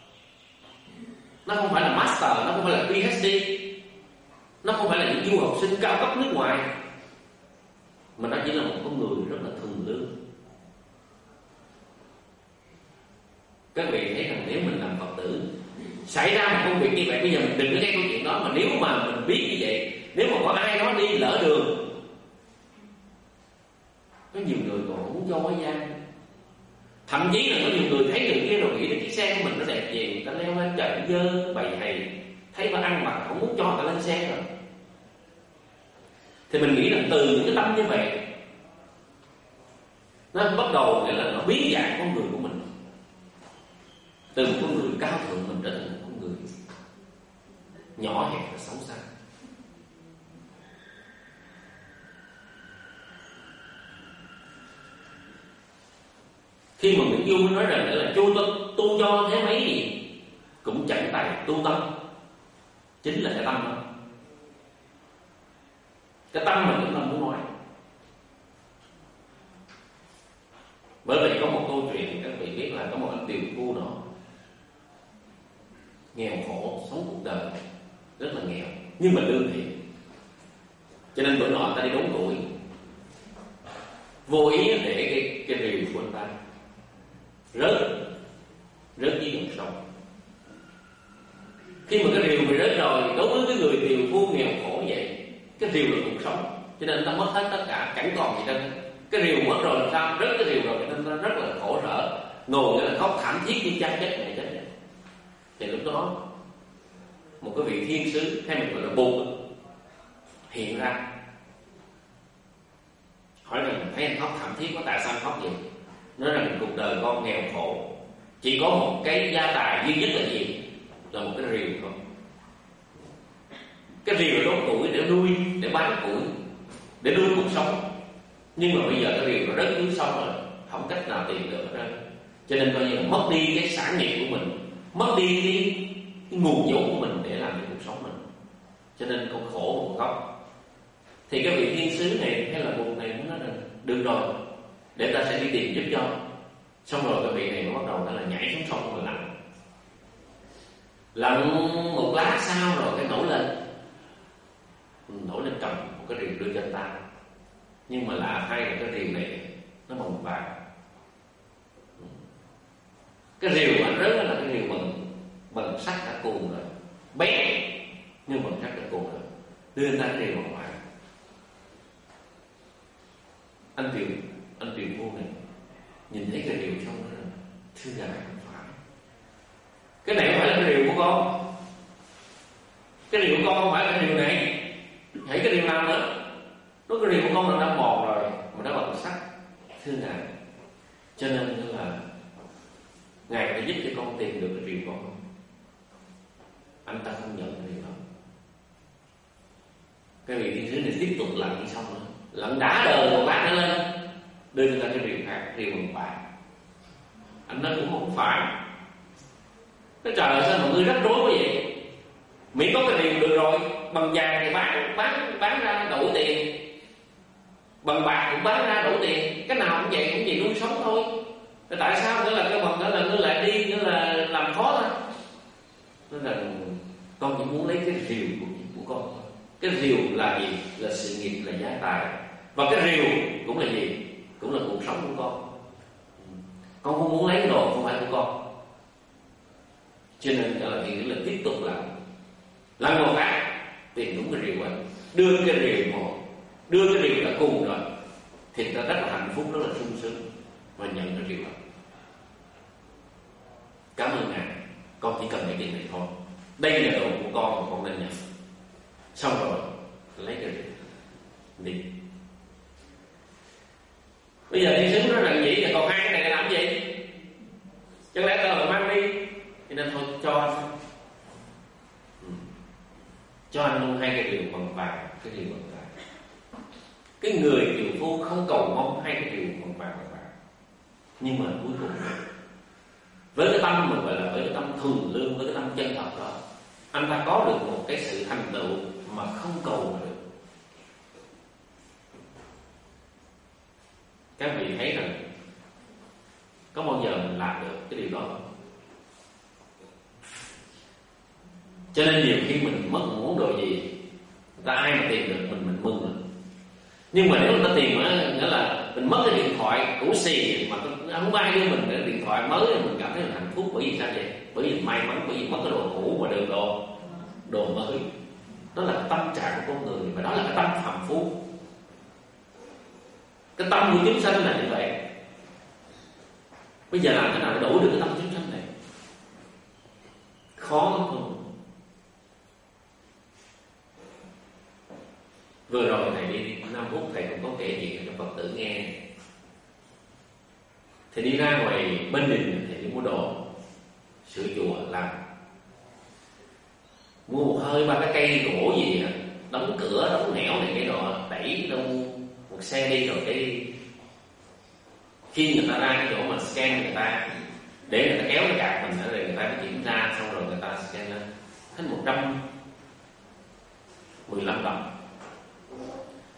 nó không phải là master, nó không phải là pê hát đê, nó không phải là những du học sinh cao cấp nước ngoài, mà nó chỉ là một con người rất là thường lương. Các vị thấy rằng nếu mình làm Phật tử, xảy ra một công việc như vậy, bây giờ mình đừng có nghe câu chuyện đó, mà nếu mà mình biết như vậy, nếu mà có ai đó đi lỡ đường, có nhiều người còn muốn cho quá gian. Thậm chí là có nhiều người thấy người kia rồi nghĩ đến chiếc xe của mình nó đẹp gì, người ta leo lên trời dơ bày hầy, thấy nó ăn mặc không muốn cho người ta lên xe rồi. Thì mình nghĩ là từ những cái tâm như vậy, nó bắt đầu nghĩa là nó biến dạng con người của mình, từ một con người cao thượng mình trở thành một con người nhỏ hẹp và xấu xa. Khi mà Nguyễn Du mới nói rằng là tu, tu cho thế mấy gì cũng chẳng tài tu tâm, chính là cái tâm đó. cái tâm mình chúng ta muốn nói. Bởi vì có một câu chuyện các vị biết là có một anh tiều phu nọ nghèo khổ, sống cuộc đời rất là nghèo nhưng mà lương thiện. Cho nên bữa nọ ta đi đốn củi, vô ý để cái, cái rìu của anh ta rớt rớt dưới dòng sông. Khi mà cái rìu bị rớt rồi, đối với cái người tiều phu nghèo khổ vậy, cái rìu là cuộc sống, cho nên anh ta mất hết tất cả, chẳng còn gì đâu. Cái rìu mất rồi làm sao, rớt cái rìu rồi nên ta rất là khổ sở, ngồi nghĩa là khóc thảm thiết như cha chết mẹ chết. Thì lúc đó một cái vị thiên sứ hay mình gọi là Bụt hiện ra, hỏi rằng thấy anh khóc thảm thiết có tại sao anh khóc vậy? Nói rằng cuộc đời con nghèo khổ, chỉ có một cái gia tài duy nhất là gì? Là một cái rìu thôi. Cái rìu là đốt củi để nuôi, để bán củi, để nuôi cuộc sống. Nhưng mà bây giờ cái rìu nó rớt dưới sông rồi, không cách nào tìm được hết. Cho nên coi như là mất đi cái sản nghiệp của mình, mất đi cái, cái nguồn vốn của mình để làm cho cuộc sống mình. Cho nên con khổ con khóc. Thì cái vị thiên sứ này hay là Bụt này cũng nói rằng được rồi, để ta sẽ đi tìm giúp cho. Xong rồi cái vị này nó bắt đầu nó là nhảy xuống sông mà lặn. Lặn một lát sau rồi cái nổi lên, nổi lên cầm một cái rìu đưa cho anh ta. Nhưng mà lạ thay là cái rìu này nó bằng vàng. Cái rìu mà rớt là cái rìu bằng bằng sắt đã cuồng rồi, bé nhưng bằng sắt đã cuồng rồi, đưa anh ta cái rìu bằng vàng. Anh Tiều anh Tiều Phu này nhìn thấy cái rìu xong đó rồi, thưa là không phải, cái này không phải là cái rìu của con, cái rìu của con không phải là cái rìu này, hãy cái rìu nào nữa, nó cái rìu của con là đã mòn rồi mà đã bằng sắt. Thưa ngài, cho nên là ngài phải giúp cho con tìm được cái rìu con không? Anh ta không nhận cái điều đó. Cái vị thiên sứ này tiếp tục lặn đi xong nữa, lặn đã đời một lát nữa lên, đưa cho ta cái rìu khác, rìu bằng vàng. Anh nói cũng không phải. Cái trời ơi, sao mà ngươi rắc rối quá vậy? Miễn có cái rìu được rồi, bằng vàng thì bán bán bán ra đổi tiền, bằng bạc cũng bán ra đổi tiền, cái nào cũng vậy, cũng vậy nuôi sống thôi. Thì tại sao nữa là cái bằng đó là ngươi lại đi nữa là làm khó thôi? Nên là con chỉ muốn lấy cái rìu của, của con. Cái rìu là gì? Là sự nghiệp, là gia tài. Và cái rìu cũng là gì? Cũng là cuộc sống của con. Con không muốn lấy cái đồ không phải của con. Cho nên là thì là tiếp tục làm. Làm một phát tìm đúng cái rìu ấy, đưa cái rìu một, đưa cái rìu đã cùng rồi, thì ta rất là hạnh phúc, rất là sung sướng và nhận cái rìu đó. Cảm ơn ngài, con chỉ cần cái chuyện này thôi. Đây là đồ của con mà con nên nhận. Xong rồi lấy cái rìu đi. Bây giờ thiên sứ nói rằng gì? Còn hai cái này là làm gì? Chẳng lẽ tao là mang đi? Cho nên thôi cho anh, ừ. cho anh luôn hai cái rìu bằng vàng, cái rìu bằng vàng. Cái người tiều phu không cầu mong hai cái rìu bằng vàng bằng vàng, nhưng mà cuối cùng với cái tâm mình gọi là với cái tâm thuần lương, với cái tâm chân thật đó, anh ta có được một cái sự thành tựu mà không cầu mà được. Các vị thấy rằng có bao giờ mình làm được cái điều đó không? Cho nên nhiều khi mình mất một món đồ gì, người ta ai mà tìm được mình mình mừng rồi. Nhưng mà nếu người ta tìm á, nghĩa là mình mất cái điện thoại cũ xì mà không ai đưa mình cái điện thoại mới, mình cảm thấy là hạnh phúc. Bởi vì sao vậy? Bởi vì may mắn, bởi vì mất cái đồ cũ mà được đồ đồ mới. Đó là tâm trạng của con người, và đó là cái tâm phàm phu. Cái tâm của chúng sanh là như vậy. Bây giờ làm thế nào để đổi được cái tâm chúng sanh này? Khó lắm không? Vừa rồi thầy đi năm phút thầy cũng có kể chuyện cho Phật tử nghe. Thầy đi ra ngoài bên đình, thầy đi mua đồ sửa chùa làm, mua một hơi ba cái cây gỗ gì à, đóng cửa đóng nẻo này cái đồ, đẩy đâu một xe đi rồi cái khi người ta ra cái chỗ mà scan người ta, để người ta kéo cái card mình ở đây, người ta mới kiểm tra, xong rồi người ta scan lên hết một trăm mười lăm đồng.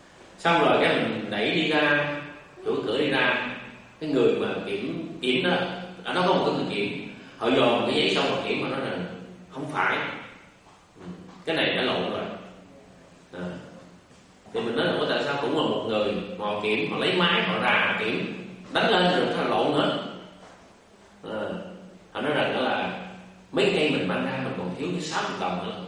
Xong rồi cái mình đẩy đi ra chỗ cửa đi ra, cái người mà kiểm kiểm đó, ở đó có một cái người kiểm, họ dòm cái giấy xong rồi kiểm mà nói là không phải, cái này đã lộn rồi. À. Thì mình nói là tại sao cũng là một người họ kiểm, họ lấy máy họ ra kiểm, đánh lên rồi nó lộn nữa. À. Họ nói rằng đó là mấy cây mình mang ra mình còn thiếu tới sáu mươi đồng nữa.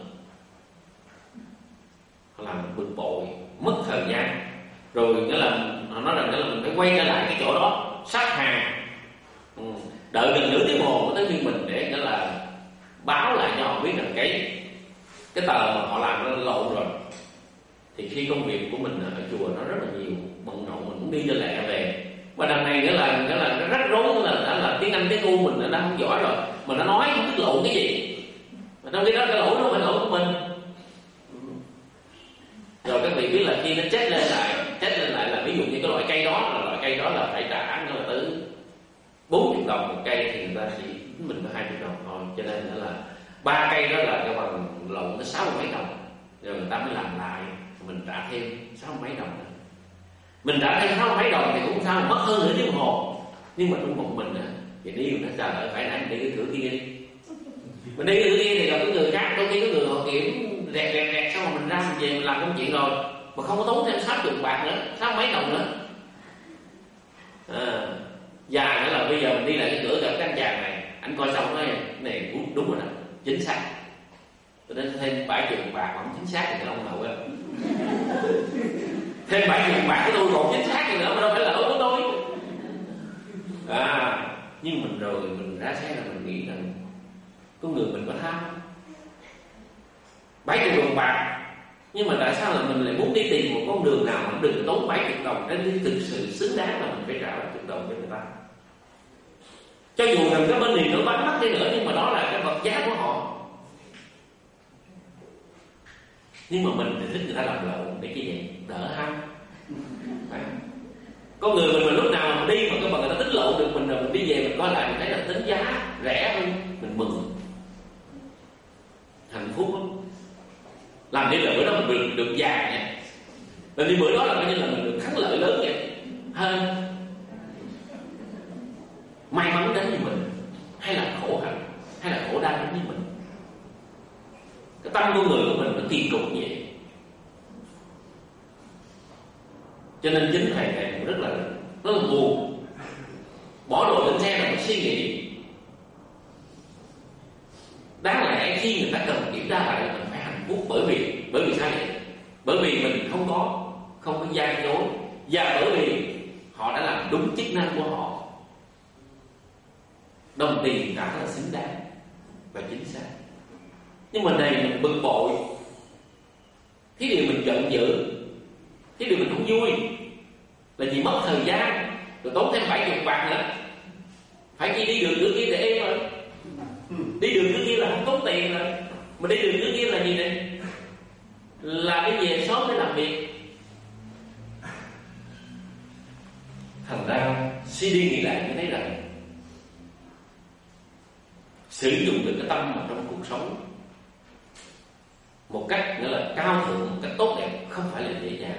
Họ làm bực bội, mất thời gian. Rồi nghĩa là họ nói rằng đó là mình phải quay trở lại cái chỗ đó, sát hàng, ừ. đợi gần nửa tiếng hồ mới tới phiên mình để nghĩa là báo lại cho họ biết rằng cái cái tờ mà họ làm nó lộn rồi. Thì khi công việc của mình ở chùa nó rất là nhiều, bận rộn, mình cũng đi cho lẹ về. Và đằng này nghĩa là nghĩa là nó rắc rối, là đã là tiếng Anh tiếng U mình đã không giỏi rồi, mà nó nói không biết lộn cái gì. Mà trong cái đó cái lỗi nó không phải lỗi của mình. Rồi các vị biết là khi nó chết lên lại, chết lên lại là ví dụ như cái loại cây đó là loại cây đó là phải trả nó là tới bốn mươi đồng một cây, thì người ta chỉ mình có hai mươi đồng thôi, cho nên nó là ba cây đó là cái bằng lộn tới sáu mươi mấy đồng, rồi người ta mới làm lại, mình trả thêm sáu mươi mấy đồng nữa. Mình trả thêm sáu mươi mấy đồng thì cũng sao, mất hơn nửa tiếng hồ. Nhưng mà trong một mình á, thì đi nó trời ơi, phải nãy mình đi cái cửa kia đi, mình đi cái cửa kia thì gặp cái người khác, đôi khi cái người họ kiểm rẹt rẹt rẹt xong rồi mình ra mình về mình làm công chuyện rồi, mà không có tốn thêm sáu mươi bạc nữa, sáu mấy đồng nữa. À, và nữa là bây giờ mình đi lại cái cửa gặp cái anh chàng này, anh coi xong nói này đúng, đúng rồi đó, chính xác. Tôi đến thêm bảy triệu bạc không chính xác thì cái ông nội á, thêm bảy triệu bạc cái tôi còn chính xác thì nữa mà đâu phải là lỗi của tôi. À, nhưng mình rồi mình ra xe là mình nghĩ rằng con người mình có tham bảy triệu đồng bạc, nhưng mà tại sao là mình lại muốn đi tìm một con đường nào mà đừng tốn bảy triệu đồng để thực sự xứng đáng là mình phải trả bảy triệu đồng cho người ta. Cho dù rằng cái bên này nó bán mắc đi nữa, nhưng mà đó là cái vật giá của họ. Nhưng mà mình thì thích người ta làm lộn để cái gì đỡ ham. Con người mình, mình lúc nào mà mình đi mà cái mà người ta tính lộn được mình, rồi mình đi về mình coi lại mình thấy là tính giá rẻ hơn, mình mừng, hạnh phúc lắm. Làm như là bữa đó mình được được vàng nha, làm như bữa đó là coi như là mình được thắng lợi lớn vậy, hơn may mắn đến với mình, hay là khổ hạnh, hay là khổ đau đến với mình. Cái tâm con người của mình nó kỳ cục như vậy. Cho nên chính thầy thầy cũng rất là rất là buồn. Bỏ đồ lên xe là phải suy nghĩ. Đáng lẽ khi người ta cần kiểm tra lại là mình phải hạnh phúc, bởi vì bởi vì sao vậy? Bởi vì mình không có không có gian dối, và bởi vì họ đã làm đúng chức năng của họ. Đồng tiền trả là xứng đáng và chính xác. Nhưng mà này mình bực bội, cái điều mình giận dữ, cái điều mình không vui là vì mất thời gian, rồi tốn thêm bảy chục bạc nữa. Phải chi đi đường cửa kia để em rồi, đi đường cửa kia là không tốn tiền rồi, mà đi đường cửa kia là gì đây? Là cái về sớm để làm việc. Thành ra suy đi nghĩ lại mới thấy rằng sử dụng được cái tâm mà trong cuộc sống một cách nữa là cao thượng, một cách tốt đẹp không phải là dễ dàng.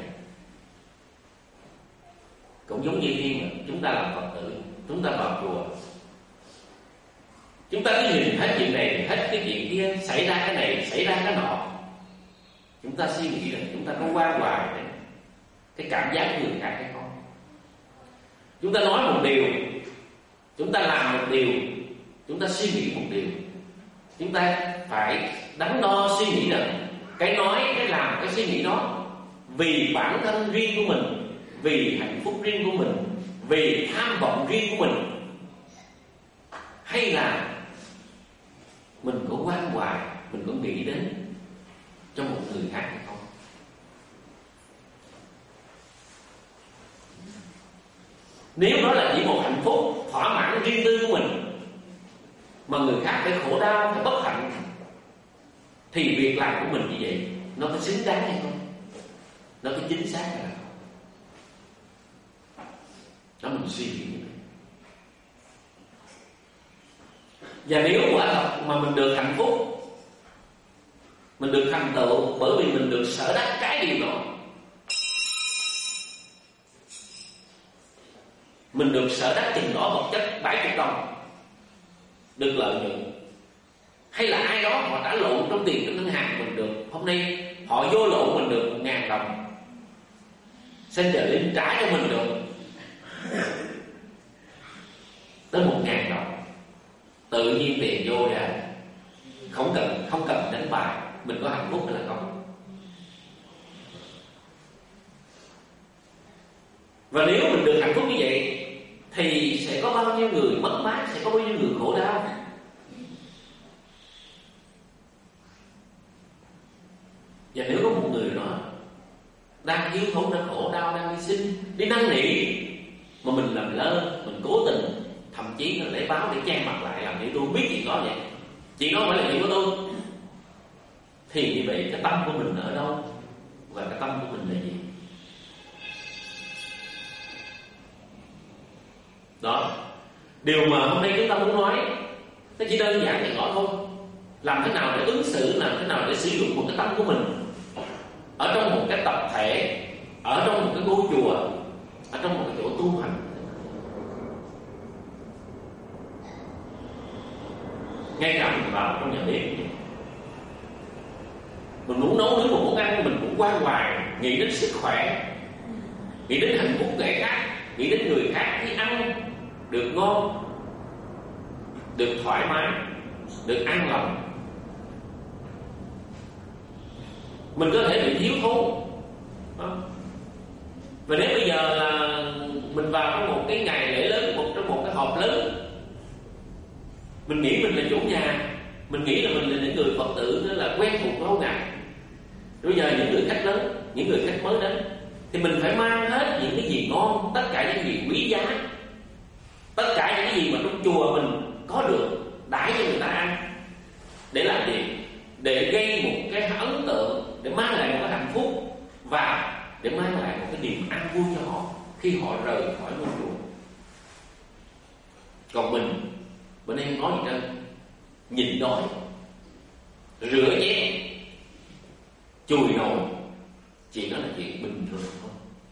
Cũng giống như khi mà chúng ta làm Phật tử, chúng ta vào chùa, chúng ta cứ nhìn hết chuyện này, hết cái chuyện kia, xảy ra cái này, xảy ra cái nọ, chúng ta suy nghĩ rằng chúng ta có qua hoài cái cảm giác của người khác hay không. Chúng ta nói một điều, chúng ta làm một điều, chúng ta suy nghĩ một điều. Chúng ta phải đắn đo suy nghĩ rằng cái nói, cái làm, cái suy nghĩ đó vì bản thân riêng của mình, vì hạnh phúc riêng của mình, vì tham vọng riêng của mình, hay là mình có quan hoài, mình có nghĩ đến cho một người khác hay không. Nếu đó là chỉ một hạnh phúc thỏa mãn riêng tư của mình mà người khác phải khổ đau, phải bất hạnh, thì việc làm của mình như vậy nó có xứng đáng hay không, nó có chính xác hay không. Đó mình suy nghĩ như vậy. Và nếu quả thật mà mình được hạnh phúc, mình được thành tựu bởi vì mình được sở đắc cái điều đó, mình được sở đắc chừng đó vật chất bảy mươi đồng, được lợi nhuận. Hay là ai đó họ đã lộn trong tiền trong ngân hàng mình được, hôm nay họ vô lộn mình được một ngàn đồng, xin trời linh trả cho mình được tới một ngàn đồng, tự nhiên tiền vô ra, không cần không cần đánh bài, mình có hạnh phúc hay là không? Và nếu mình được hạnh phúc như vậy thì sẽ có bao nhiêu người mất mát, sẽ có bao nhiêu người khổ đau. Và nếu có một người đó đang thiếu thốn, đang khổ đau, đang đi xin, đi năn nỉ, mà mình làm lơ, mình cố tình, thậm chí là lấy báo để che mặt lại, làm như tôi không biết chuyện đó vậy, chuyện đó phải là chuyện của tôi, thì như vậy cái tâm của mình ở đâu? Và cái tâm của mình là gì? Đó, điều mà hôm nay chúng ta muốn nói nó chỉ đơn giản vậy thôi. Làm thế nào để ứng xử, làm thế nào để sử dụng một cái tâm của mình ở trong một cái tập thể, ở trong một cái ngôi chùa, ở trong một cái chỗ tu hành. Ngay cả mình vào trong nhà bếp, mình muốn nấu nướng một món ăn, mình cũng quan hoài nghĩ đến sức khỏe, nghĩ đến hạnh phúc người khác, nghĩ đến người khác khi ăn được ngon, được thoải mái, được an lòng. Mình có thể bị thiếu thốn. Và nếu bây giờ là mình vào trong một cái ngày lễ lớn, một trong một cái họp lớn, mình nghĩ mình là chủ nhà, mình nghĩ là mình là những người Phật tử đó là quen thuộc lâu ngày. Bây giờ những người khách lớn, những người khách mới đến, thì mình phải mang hết những cái gì ngon, tất cả những gì quý giá, tất cả những cái gì mà trong chùa mình có được, đãi cho người ta ăn. Để làm gì? Để gây một cái ấn tượng, để mang lại một cái hạnh phúc, và để mang lại một cái niềm an vui cho họ khi họ rời khỏi ngôi chùa. Còn mình, bữa nay nói gì đó, nhịn đói, rửa chén, chùi nồi, chuyện đó là chuyện bình thường thôi.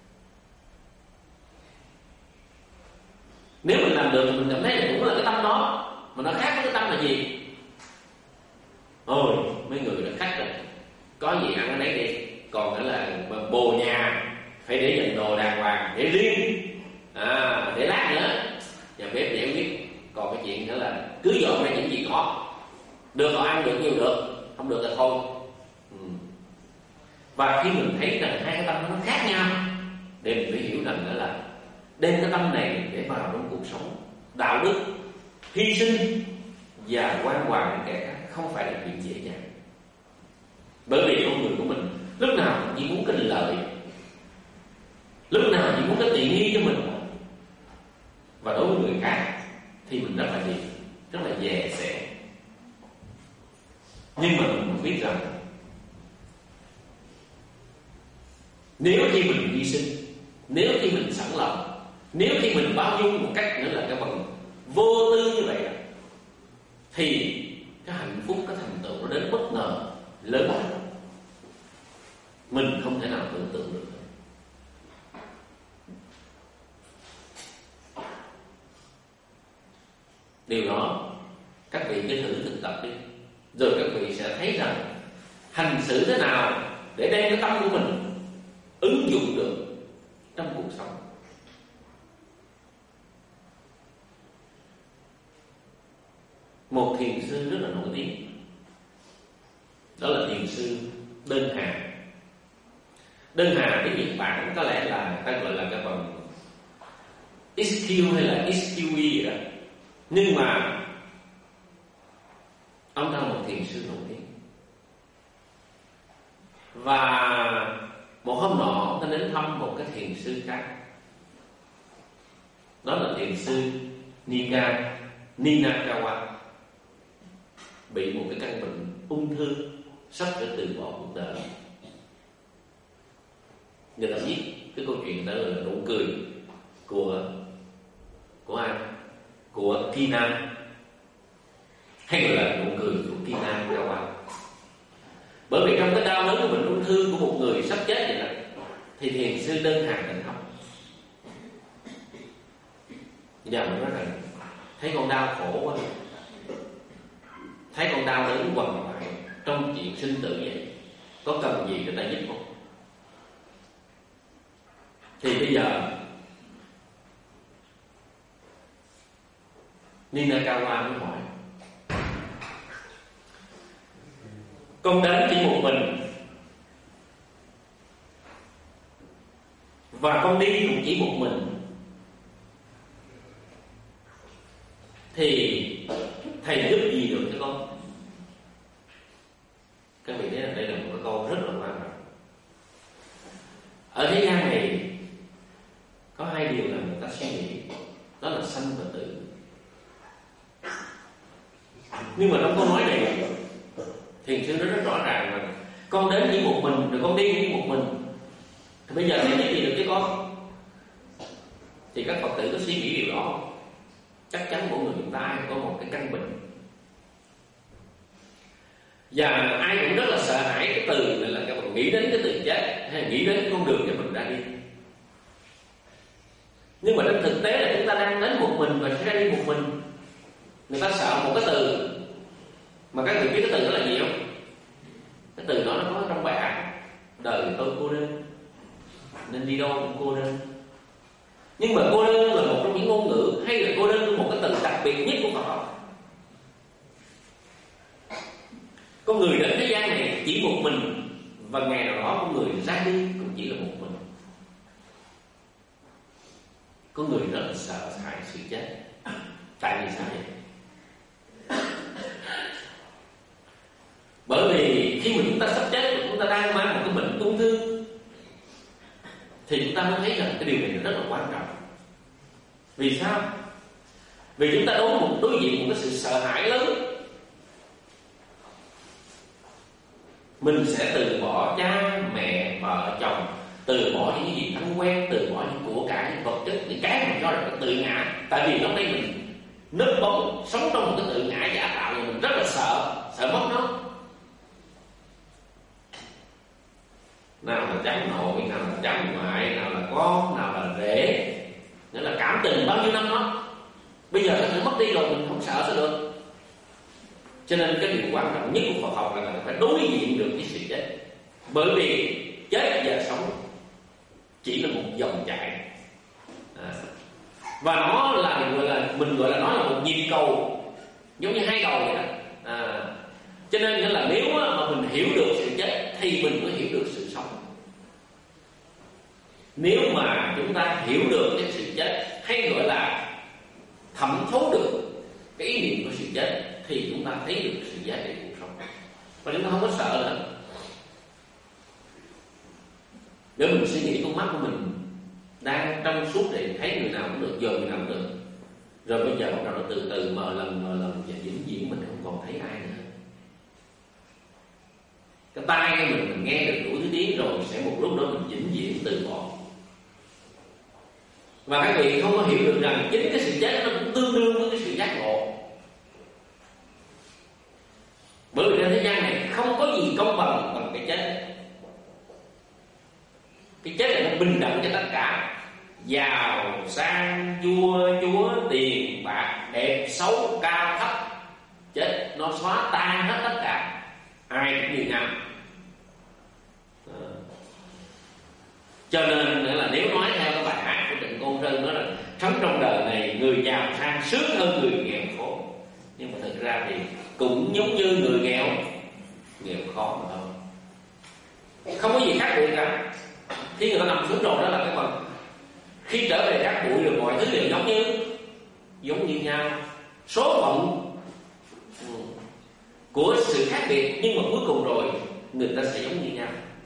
Nếu mình làm được thì mình cảm thấy là cũng là cái tâm đó. Mà nó khác với cái tâm là gì? Ôi, mấy người là khách rồi, có gì ăn ở đấy đi. Còn nữa là bồ nhà phải để dành đồ đàng hoàng, để riêng, à, để lát nữa nhà bếp giải quyết. Còn cái chuyện nữa là cứ dọn ra những gì có, được họ ăn được nhiều được, không được là thôi. ừ. Và khi mình thấy rằng hai cái tâm nó khác nhau, để mình phải hiểu rằng đó là đem cái tâm này để vào trong cuộc sống đạo đức, hy sinh và quan hòa những kẻ khác không phải là chuyện dễ dàng. Bởi vì con người của mình lúc nào cũng chỉ muốn cái lợi, lúc nào chỉ muốn cái tiện nghi cho mình. Và đối với người khác thì mình rất là gì? Rất là dè dẻ. Nhưng mà mình biết rằng nếu như mình hy sinh, nếu như mình sẵn lòng, nếu như mình bao dung một cách nữa là cái bằng vô tư như vậy, thì cái hạnh phúc, cái thành tựu nó đến bất ngờ lớn lắm, mình không thể nào tưởng tượng được. Điều đó các vị cứ thử thực tập đi, rồi các vị sẽ thấy rằng hành xử thế nào để đem cái tâm của mình ứng dụng được trong cuộc sống. Một thiền sư rất là nổi tiếng, đó là thiền sư Đơn Hà. Đơn Hà tiếng Nhật Bản có lẽ là người ta gọi là cái bằng Ikkyu hay là Ikkyu gì đó. Nhưng mà ông ta là một thiền sư nổi tiếng. Và một hôm nọ ông ta đến thăm một cái thiền sư khác, đó là thiền sư Nika Ninakawa, bị một cái căn bệnh ung thư, sắp sửa từ bỏ cuộc đời. Người ta viết cái câu chuyện đó là nụ cười của của ai? Của Kina, hay gọi là nụ cười của Kina Kawa. Bởi vì trong cái đau đớn của bệnh ung thư của một người sắp chết vậy đó, thì thiền sư Đơn Hà tỉnh học. Giờ mình nói rằng thấy con đau khổ quá, thấy con đau đớn quằn quại trong chuyện sinh tử vậy, có cần gì người ta giúp không? Thì bây giờ Ninakawa mới hỏi: con đến chỉ một mình và con đi cũng chỉ một mình, thì thầy giúp gì được cho con? Các vị thấy là đây là một cái câu rất là quan trọng. Ở thế gian này có hai điều là người ta suy nghĩ, đó là sanh và tử. Nhưng mà trong câu nói này Thiền sư nói rất rõ ràng là con đến chỉ một mình, rồi con đi chỉ một mình, thì bây giờ thầy giúp gì được chứ con? Thì các Phật tử có suy nghĩ điều đó không? Chắc chắn mỗi người chúng ta có một cái căn bệnh, và ai cũng rất là sợ hãi cái từ này, là các bạn nghĩ đến cái từ chết, hay nghĩ đến con đường cho mình ra đi. Nhưng mà trên thực tế là chúng ta đang đến một mình và sẽ ra đi một mình. Người ta sợ một cái từ, mà các người biết cái từ đó là gì không? Cái từ đó nó có trong bài hát đời tôi cô đơn, nên đi đâu cũng cô đơn. Nhưng mà cô đơn là một trong những ngôn ngữ, hay là cô đơn là một cái từ đặc biệt nhất của Phật học. Con người đến thế gian này chỉ một mình, và ngày nào đó con người ra đi cũng chỉ là một mình. Con người rất là sợ hãi sự chết. Tại vì sao vậy? Bởi vì khi mà chúng ta sắp chết, chúng ta đang mang một cái bệnh ung thư, thì chúng ta mới thấy rằng cái điều này rất là quan trọng. Vì sao? Vì chúng ta đối một đối diện một cái sự sợ hãi lớn. Mình sẽ từ bỏ cha, mẹ, vợ, chồng, từ bỏ những gì thân quen, từ bỏ những của cải, những vật chất, những cái mà cho là cái tự ngã. Tại vì lúc đây mình nấp bóng, sống trong một cái tự ngã giả tạo, thì mình rất là sợ, sợ mất nó. Nào là cháu nội, nào là cháu ngoại, nào là con, nào là rể, nghĩa là cảm tình bao nhiêu năm đó, bây giờ nó mất đi rồi, mình không sợ sao được. Cho nên cái điều quan trọng nhất của Phật học là phải đối diện được với sự chết. Bởi vì chết và sống chỉ là một dòng chảy, à, và nó là mình gọi là mình gọi là nó là một nhịp cầu, giống như hai cầu vậy đó. À, cho nên nghĩa là nếu mà mình hiểu được sự chết thì mình mới hiểu được sự sống. Nếu mà chúng ta hiểu được cái sự chết, hay gọi là thẩm thấu được cái ý niệm của sự chết, thì chúng ta thấy được sự giá trị cuộc sống, và chúng ta không có sợ nữa. Nếu mình suy nghĩ con mắt của mình đang trong suốt để thấy người nào cũng được, giờ người nào cũng được, rồi bây giờ bắt đầu nó từ từ mờ lần mờ lần và vĩnh viễn mình không còn thấy ai nữa. Cái tai của mình, mình nghe được đủ thứ tiếng rồi, sẽ một lúc đó mình vĩnh viễn từ bỏ. Và các vị không có hiểu được rằng chính cái sự chết nó cũng tương đương với cái sự giác ngộ. Bởi vì trên thế gian này không có gì công bằng bằng cái chết. Cái chết là nó bình đẳng cho tất cả, giàu sang vua chúa, tiền bạc, đẹp xấu, cao thấp, chết nó xóa tan hết tất cả, ai cũng như nhau. À, cho nên là nếu nói theo cái bài hát của Trịnh Công Sơn, nó là sống trong đời này người giàu sang sướng hơn người nghèo khổ. Nhưng mà thực ra thì cũng giống như người nghèo nghèo khó mà thôi, không có gì khác biệt cả. Khi người ta nằm xuống rồi đó là cái phần, khi trở về các bụi rồi mọi thứ đều giống như giống như nhau. Số phận của sự khác biệt, nhưng mà cuối cùng rồi người ta sẽ giống như nhau.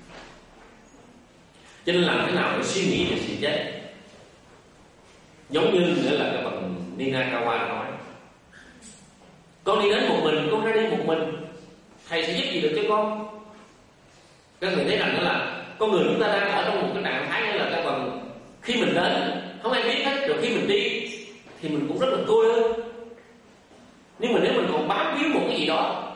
Cho nên làm thế nào để suy nghĩ về sự chết, giống như nữa là cái phần Ninakawa nói, con đi đến một mình, con ra đi một mình, thầy sẽ giúp gì được cho con? Các người thấy rằng đó là con người chúng ta đang ở trong một cái trạng thái như là cái phần khi mình đến không ai biết hết, rồi khi mình đi thì mình cũng rất là cô đơn. Nhưng mà nếu mình còn bám víu một cái gì đó,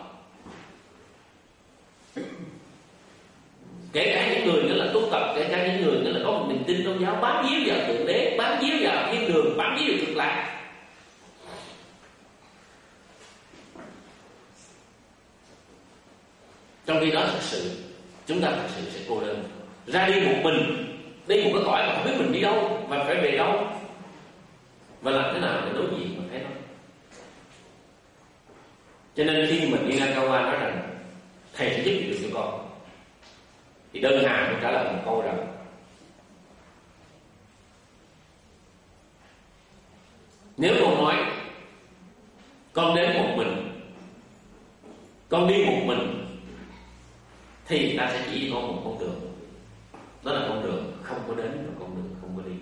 kể cả những người nữa là tu tập, kể cả những người nữa là có một niềm tin tôn giáo, bám víu vào thượng đế, bám víu vào thiên đường, bám víu vào cực lạc, Trong khi đó thật sự chúng ta thật sự sẽ cô đơn, ra đi một mình, đi một cái cõi mà không biết mình đi đâu và phải về đâu, và làm thế nào để đối diện với thế đó. Cho nên khi mình đi Nagawa nói rằng thầy sẽ giúp được cho con, thì đơn Hà cũng trả lời một câu rằng nếu con nói con đến một mình, con đi một mình, thì ta sẽ chỉ cho con một con đường. Đó là con đường không có đến và con đường không có đi.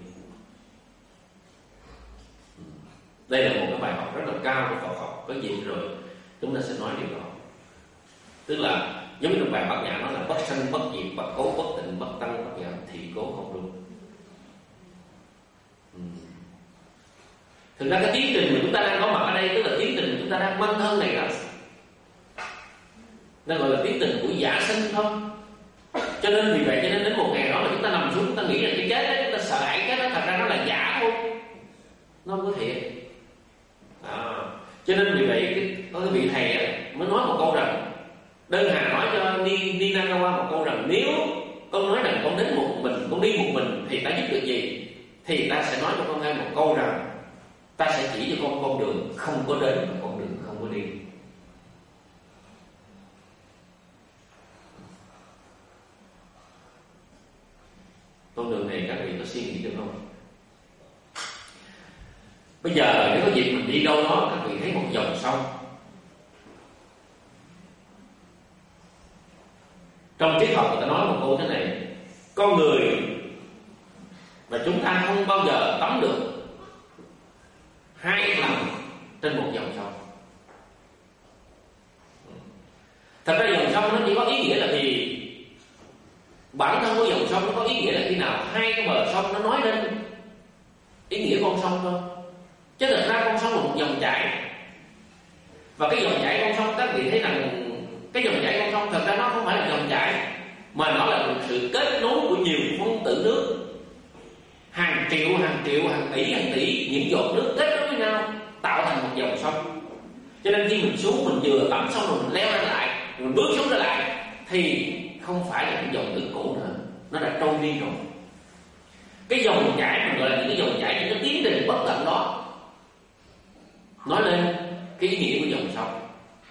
Đây là một cái bài học rất là cao của Phật học. Có gì rồi chúng ta sẽ nói điều đó. Tức là giống như trong bài Bát Nhã nói là bất sanh bất diệt, bất cố bất tịnh, bất tăng bất giảm, thì cố không đúng. Thực ra cái tiến trình mà chúng ta đang có mặt ở đây, tức là tiến trình mà chúng ta đang mang thân này đó, nó gọi là tiến trình của giả sinh thôi. Cho nên vì vậy cho nên đến một ngày đó mà chúng ta nằm xuống, chúng ta nghĩ rằng cái chết đó, chúng ta sợ hãi cái đó, thật ra nó là giả thôi, nó không có thiệt. À, cho nên vì vậy cái, có cái vị thầy ấy, mới nói một câu rằng, đơn Hà nói cho đi đi Nagawa một câu rằng nếu con nói rằng con đến một mình, con đi một mình thì ta giúp được gì, thì ta sẽ nói cho con nghe một câu rằng ta sẽ chỉ cho con con đường không có đến và con đường không có đi. Con đường này các vị có suy nghĩ được không? Bây giờ nếu có dịp mình đi đâu đó, các vị thấy một dòng sông. Trong triết học người ta nói một câu thế này: con người và chúng ta không bao giờ tắm được hai lần trên một dòng sông. Thật ra dòng sông nó chỉ có ý nghĩa là vì bản thân của dòng sông nó có ý nghĩa là khi nào hai cái bờ sông nó nói lên ý nghĩa con sông thôi. Chứ thật ra con sông là một dòng chảy, và cái dòng chảy con sông các vị thấy rằng cái dòng chảy con sông thật ra nó không phải là dòng chảy, mà nó là một sự kết nối của nhiều phân tử nước, hàng triệu hàng triệu hàng tỷ hàng tỷ những giọt nước kết nối với nhau tạo thành một dòng sông. Cho nên khi mình xuống, mình vừa tắm xong rồi mình leo lên lại, mình bước xuống trở lại, thì không phải là những dòng nước cũ nữa, nó đã trôi đi rồi. Cái dòng chảy mình gọi là những cái dòng chảy, những cái tiến trình bất tận đó nói lên cái ý nghĩa của dòng sông.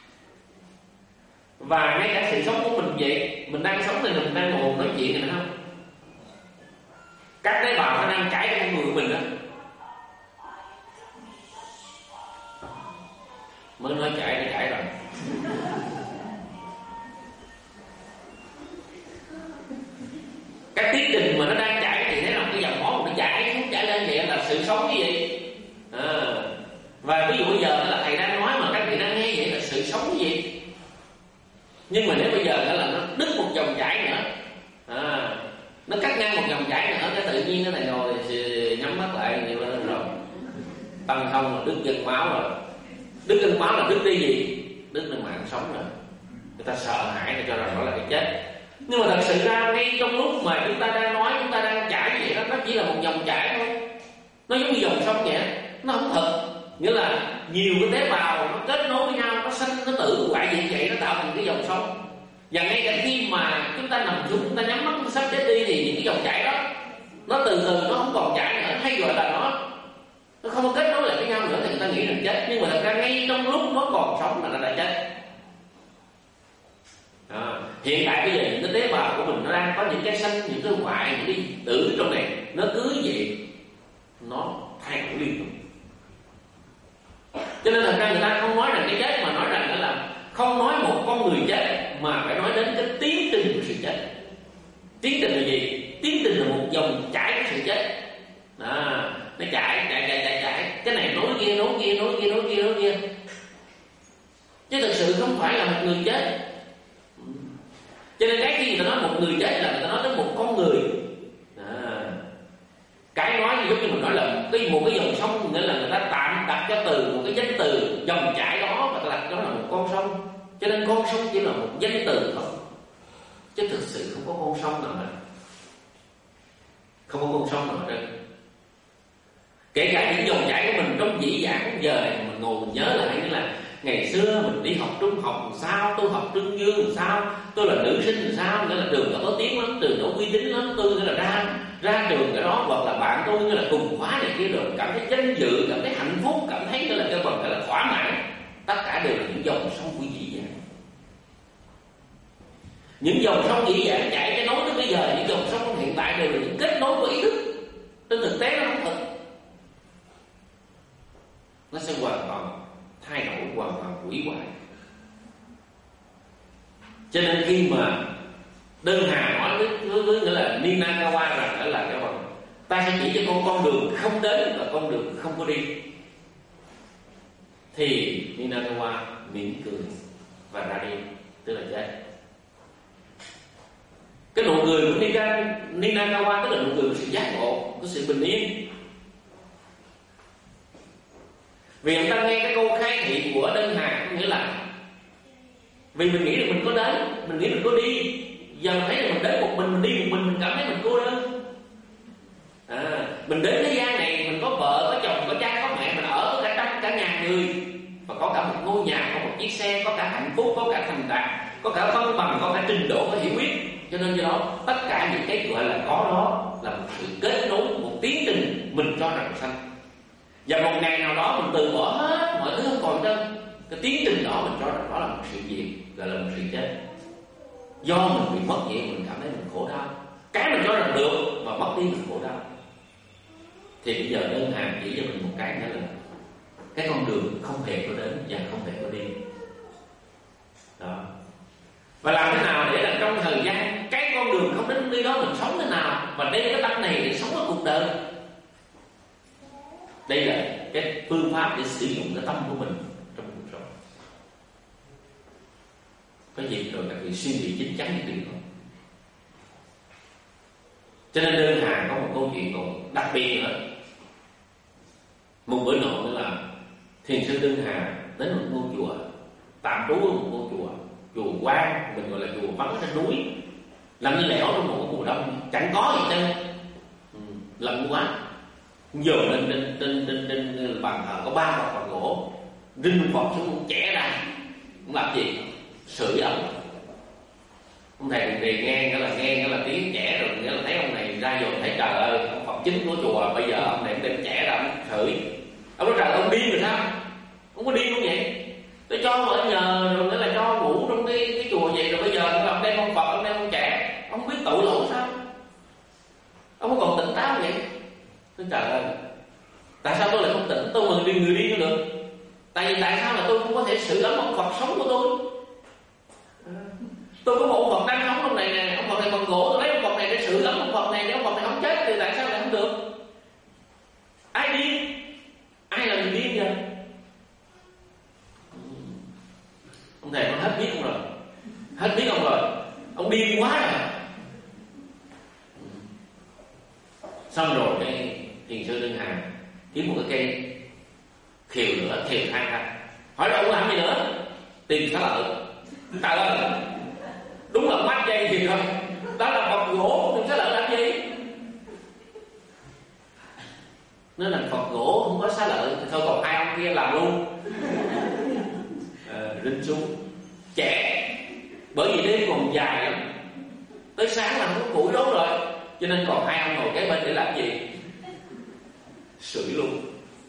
Và ngay cả sự sống của mình vậy, mình đang sống này, mình đang ngồi nói chuyện này, phải không? Các tế bào nó đang chảy trong người mình đó. Mới nói chảy nó chảy rồi. Cái tiến trình mà nó đang chảy thì thấy rằng cái dòng máu nó chảy xuống chảy lên vậy là sự sống như vậy. À, và ví dụ bây giờ là thầy đang nói mà các vị đang nghe vậy là sự sống như vậy. Nhưng mà nếu bây giờ là nó đứt một dòng chảy nữa, à, nó cắt ngang một dòng chảy nữa, cái tự nhiên nó thầy ngồi thì nhắm mắt lại nhiều lên rồi, tăng thông là đứt gân máu rồi. Đứt gân máu là đứt đi gì? Đứt đi mạng sống rồi. Người ta sợ hãi để cho rằng đó là cái chết. Nhưng mà thật sự ra ngay trong lúc mà chúng ta đang nói, chúng ta đang chảy như vậy đó, nó chỉ là một dòng chảy thôi. Nó giống như dòng sông vậy, nó không thật. Nghĩa là nhiều cái tế bào nó kết nối với nhau, nó sanh, nó tự hoại vậy vậy, nó tạo thành cái dòng sông. Và ngay cả khi mà chúng ta nằm xuống, chúng ta nhắm mắt sắp chết đi, thì những cái dòng chảy đó nó từ từ nó không còn chảy nữa, hay gọi là nó nó không kết nối lại với nhau nữa, thì người ta nghĩ rằng chết. Nhưng mà thật ra ngay trong lúc nó còn sống là nó đã chết. À, hiện tại bây giờ những cái tế bào của mình nó đang có những cái sanh, những cái hoại, những cái tử trong này, nó cứ vậy nó thay đổi liên tục. Cho nên thật ra người ta không nói rằng cái chết, mà nói rằng là không nói một con người chết, mà phải nói đến cái tiến trình của sự chết. Tiến trình là gì? Tiến trình là một dòng chảy của sự chết. À, nó chảy chảy chảy chảy chảy, cái này nối kia nối kia nối kia nối kia nối kia, chứ thực sự không phải là một người chết. Cho nên cái khi người ta nói một người chết là người ta nói tới một con người. À, cái nói giống như mình nói là cái một cái dòng sông, nghĩa là người ta tạm đặt cho từ một cái danh từ dòng chảy đó, và đặt đó là một con sông. Cho nên con sông chỉ là một danh từ thôi, chứ thực sự không có con sông nào hết, không có con sông nào hết. Kể cả những dòng chảy của mình trong dĩ vãng giờ này mình ngồi mình nhớ lại, nghĩa là Ngày xưa mình đi học trung học làm sao, tôi học trương dương làm sao, tôi là nữ sinh làm sao, nghĩa là trường đó có tiếng lắm, trường đó uy tín lắm, tôi nghĩa là ra ra trường cái đó, hoặc là bạn tôi nghĩa là cùng khóa này kia, rồi cảm thấy danh dự, cảm thấy hạnh phúc, cảm thấy nghĩa là cái phần là thỏa mãn. Tất cả đều là những dòng sông của dĩ dãn. Những dòng sông dĩ dãn chạy cái nối tới bây giờ, những dòng sông hiện tại đều là những kết nối của ý thức. Trên thực tế nó không thật, nó sẽ hoàn toàn thay đổi, hoàn toàn hủy hoại. Cho nên khi mà Đơn Hà nói với, với, với nghĩa là Ninakawa rằng đó là cái bằng ta sẽ chỉ cho con con đường không đến và con đường không có đi, thì Ninakawa mỉm cười và ra đi, tức là chết. Cái nụ cười của Ninakawa tức là nụ cười của sự giác ngộ, của sự bình yên. Vì người ta nghe cái câu khai thị của Đơn Hà, có nghĩa là vì mình nghĩ là mình có đến, mình nghĩ mình có đi, giờ mình thấy là mình đến một mình, mình đi một mình, mình cảm thấy mình cô đơn. À, mình đến thế gian này, mình có vợ, có chồng, có cha, có mẹ, mình ở có cả trăm, cả ngàn người, và có cả một ngôi nhà, có một chiếc xe, có cả hạnh phúc, có cả thành đạt, có cả văn bằng, có cả trình độ, có hiểu biết. Cho nên do đó tất cả những cái gọi là có đó là một sự kết nối, một tiến trình mình cho rằng sanh. Và một ngày nào đó mình từ bỏ hết mọi thứ không còn đâu, cái tiến trình đó mình cho rằng đó là một sự diệt, gọi là một sự chết. Do mình bị mất vậy mình cảm thấy mình khổ đau, cái mình cho rằng được mà mất đi mình khổ đau. Thì bây giờ Đơn Hà chỉ cho mình một cái nữa là cái con đường không hề có đến và không hề có đi đó. Và làm thế nào để là trong thời gian cái con đường không đến đi đó mình sống thế nào, và đem cái tâm này để sống ở cuộc đời. Đây là cái phương pháp để sử dụng cái tâm của mình trong cuộc sống. Có gì rồi các vị suy nghĩ chính chắn những điều đó. Cho nên Đơn Hà có một câu chuyện còn đặc biệt nữa. Một bữa nọ nữa là thiền sư Đơn Hà đến một ngôi chùa, tạm trú ở một ngôi chùa, chùa Quan, mình gọi là chùa vắng trên núi, làm như lẻo trong một mùa đông, chẳng có gì hết, ừ, lạnh quá. Giờ lên trên trên trên trên bàn thờ có ba mặt bằng gỗ, rinh Phật xuống chẻ ra, không làm gì, sưởi ấm. Ông thầy cùng trì nghe cái là nghe cái là tiếng chẻ rồi, nghĩa là thấy ông này ra rồi thấy trời ơi, ông Phật chính của chùa bây giờ ông này đem chẻ ra ông sưởi. Ông nói trời ông điên rồi sao? Không có điên không vậy? Tôi cho ở nhờ rồi nghĩa là cho ngủ trong cái cái chùa vậy, rồi bây giờ ông đem ông Phật, ông đem ông chẻ, ông không biết tội lỗi sao? Ông không còn tỉnh táo vậy? Tôi trời ơi, tại sao tôi lại không tỉnh? Tôi mừng đi người đi nữa được. Tại vì tại sao là tôi không có thể sưởi ấm ông Phật sống của tôi? Tôi có một ông Phật đang sống trong này nè, ông Phật này bằng gỗ, tôi lấy ông Phật này để sưởi ấm ông Phật này để ông Phật này không chết, thì tại sao lại không được? Ai điên? Ai là người điên vậy? Ông thầy nó hết biết ông rồi, hết biết ông rồi, ông điên quá rồi. Xong rồi cái thiền sư Đơn Hà kiếm một cái cây khều nữa, khều hai ra, hỏi đâu ông làm gì nữa? Tìm xá lợi. Trời ơi, đúng là mắt dây gì rồi, đó là Phật gỗ, tìm xá lợi làm gì? Nên là Phật gỗ không có xá lợi thì thôi còn hai ông kia làm luôn. À, rinh xuống trẻ, bởi vì đêm còn dài lắm, tới sáng là không có củi đốt rồi, cho nên còn hai ông ngồi kế bên để làm gì? Sưởi luôn.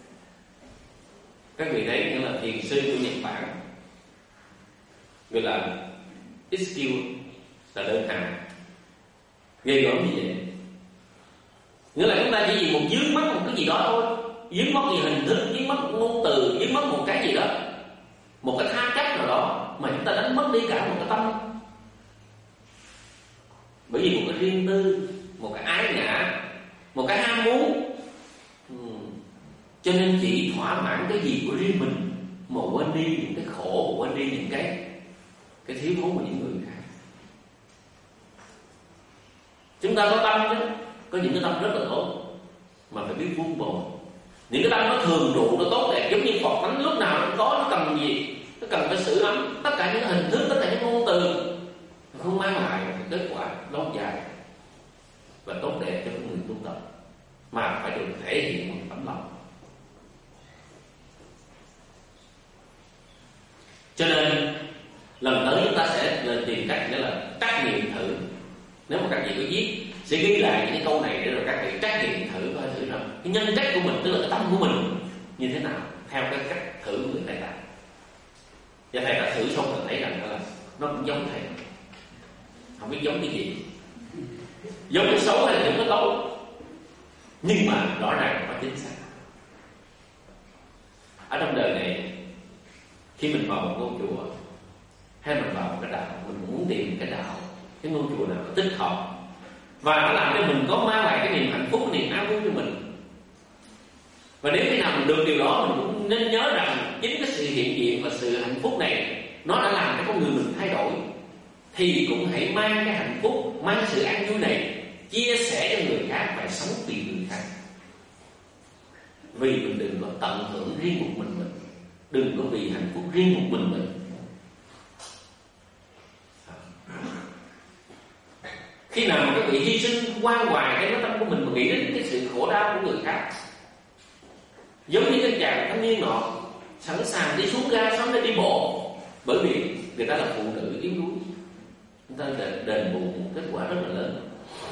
Các vị đấy nghĩa là thiền sư của Nhật Bản, gọi là Ikkyu, là Đơn Hà. Ghê gớm như vậy. Nghĩa là chúng ta chỉ vì một dướng mắt một cái gì đó thôi, dướng mắt gì hình thức, dướng mắt ngôn từ, dướng mắt một cái gì đó, một cái tha chấp nào đó, mà chúng ta đánh mất đi cả một cái tâm. Bởi vì một cái riêng tư, một cái ái ngã, một cái ham muốn, ừ. Cho nên chỉ thỏa mãn cái gì của riêng mình, mà quên đi những cái khổ, quên đi những cái cái thiếu thốn của những người khác. Chúng ta có tâm chứ, có những cái tâm rất là tốt, mà phải biết vun bồi. Những cái tâm nó thường trụ, nó tốt đẹp, giống như Phật Thánh lúc nào nó có, nó cần gì, nó cần phải sưởi ấm. Tất cả những hình thức, tất cả những ngôn từ không mang lại một kết quả lâu dài và tốt đẹp cho người tu tập, mà phải được thể hiện bằng tấm lòng. ta sẽ lên tìm cách nghĩa là trắc nghiệm thử. Nếu mà các vị có viết sẽ ghi lại những cái câu này để rồi các vị trắc nghiệm thử coi thử rằng cái nhân cách của mình, tức là cái tâm của mình như thế nào theo cái cách thử của người thầy ta. Và thầy đã thử xong rồi thấy rằng là nó cũng giống thầy, không biết giống cái gì, giống cái xấu hay là giống cái tốt, nhưng mà rõ ràng và chính xác. Ở trong đời này, khi mình vào một ngôi chùa hay mình vào một cái đạo, mình muốn tìm cái đạo, cái ngôi chùa nào tích hợp và nó làm cho mình có mang lại cái niềm hạnh phúc, niềm an vui cho mình. Và nếu khi nào mình được điều đó, mình cũng nên nhớ rằng chính cái sự hiện diện và sự hạnh phúc này nó đã làm cho con người mình thay đổi. Thì cũng hãy mang cái hạnh phúc, mang sự an vui này chia sẻ cho người khác và sống vì người khác. Vì mình đừng có tận hưởng riêng một mình mình, đừng có vì hạnh phúc riêng một mình mình. Khi nào mà các vị hy sinh quan hoài cái nội tâm của mình mà nghĩ đến cái sự khổ đau của người khác, giống như cái chàng thanh niên nọ sẵn sàng đi xuống ga sống để đi bộ, bởi vì người ta là phụ nữ yếu đuối, người ta đền, đền bù một kết quả rất là lớn.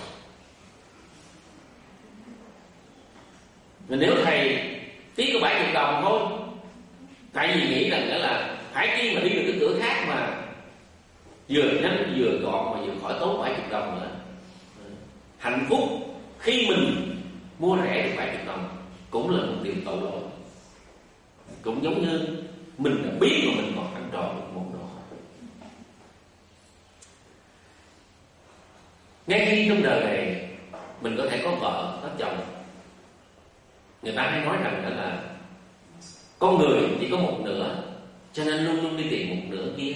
Mà nếu thầy tiếc có bảy chục đồng thôi, tại vì nghĩ rằng đó là phải chi mà đi được cái cửa khác mà vừa nhanh vừa gọn mà vừa khỏi tốn bảy chục đồng nữa. Hạnh phúc khi mình mua rẻ được bảy chục đồng cũng là một điều tội lỗi. Cũng giống như mình đã biết mà mình còn ăn trộm được một đồ. Ngay khi trong đời này mình có thể có vợ, có chồng, người ta hay nói rằng đó là con người chỉ có một nửa, cho nên luôn luôn đi tìm một nửa kia.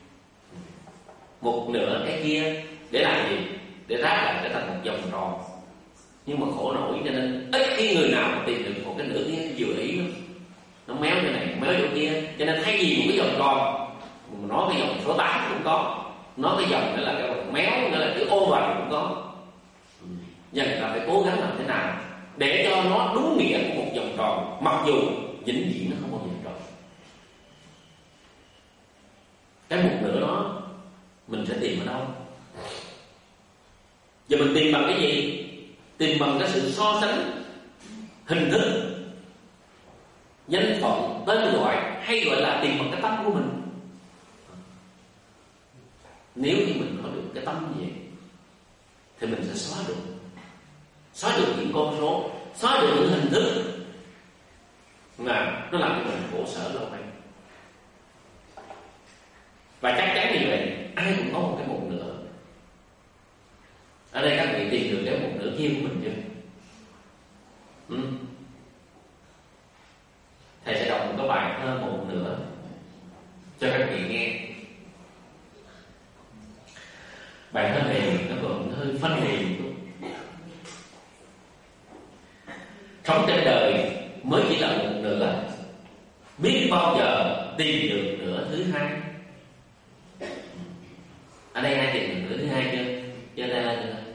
Một nửa cái kia để làm gì? Để ráp lại trở thành một vòng tròn. Nhưng mà khổ nổi cho nên ít khi người nào mà tìm được một cái nửa kia vừa ý lắm. Nó méo chỗ này, méo chỗ kia. Cho nên thay vì một cái vòng tròn, nó cái vòng số tám cũng có, nó cái vòng nữa là cái vòng méo, nữa là cái ô vành cũng có. Và người ta phải cố gắng làm thế nào để cho nó đúng nghĩa của một vòng tròn, mặc dù vĩnh viễn nó không có vòng tròn. Cái một nửa đó mình sẽ tìm ở đâu? Giờ mình tìm bằng cái gì? Tìm bằng cái sự so sánh hình thức, danh phận, tên gọi, hay gọi là tìm bằng cái tâm của mình. Nếu như mình có được cái tâm gì thì mình sẽ xóa được Xóa được những con số, xóa được những hình thức mà nó làm cho mình khổ sở lâu nay. Và chắc chắn như vậy, ai cũng có một cái một nửa. Ở đây các vị tìm được cái một nửa kia của mình chưa? Ừ. Thầy sẽ đọc một cái bài thơ một nửa cho các vị nghe. Bài thơ này nó còn hơi phân liệt. Sống trên đời mới chỉ là một nửa, biết bao giờ tìm được nửa thứ hai. Ở đây ai tìm được nửa thứ hai chưa? Giơ tay lên được rồi.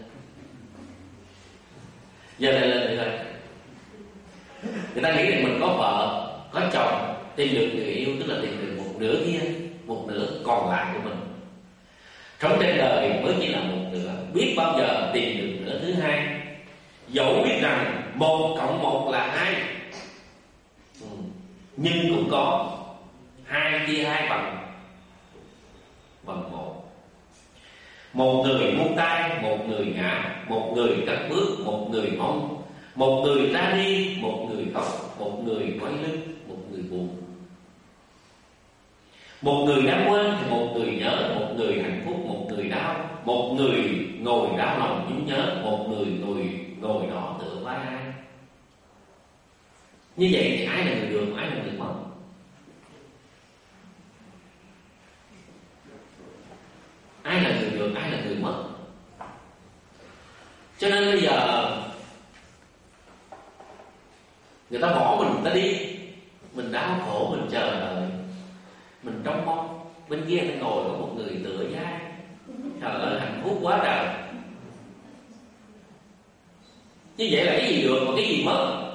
Giơ tay lên được rồi. Người ta nghĩ rằng mình có vợ, có chồng, tìm được người yêu, tức là tìm được một nửa kia, một nửa còn lại của mình. Sống trên đời mới chỉ là một nửa, biết bao giờ tìm được nửa thứ hai. Dẫu biết rằng một cộng một là hai, ừ. nhưng cũng có hai chia hai bằng bằng một. Một người buông tay, một người ngã, một người cất bước, một người mong, một người ra đi, một người khóc, một người quay lưng, một người buồn. Một người đã quên thì một người nhớ, một người hạnh phúc, một người đau, một người ngồi đau lòng nhung nhớ, một người ngồi ngồi đó tựa vai ai. Như vậy thì ai là người được, ai là người mất? Ai là người được, ai là người mất? Cho nên bây giờ người ta bỏ mình, người ta đi, mình đau khổ, mình chờ đợi, mình trông mong bên kia phải ngồi có một người tựa vai. Trời ơi, hạnh phúc quá trời. Như vậy là cái gì được và cái gì mất?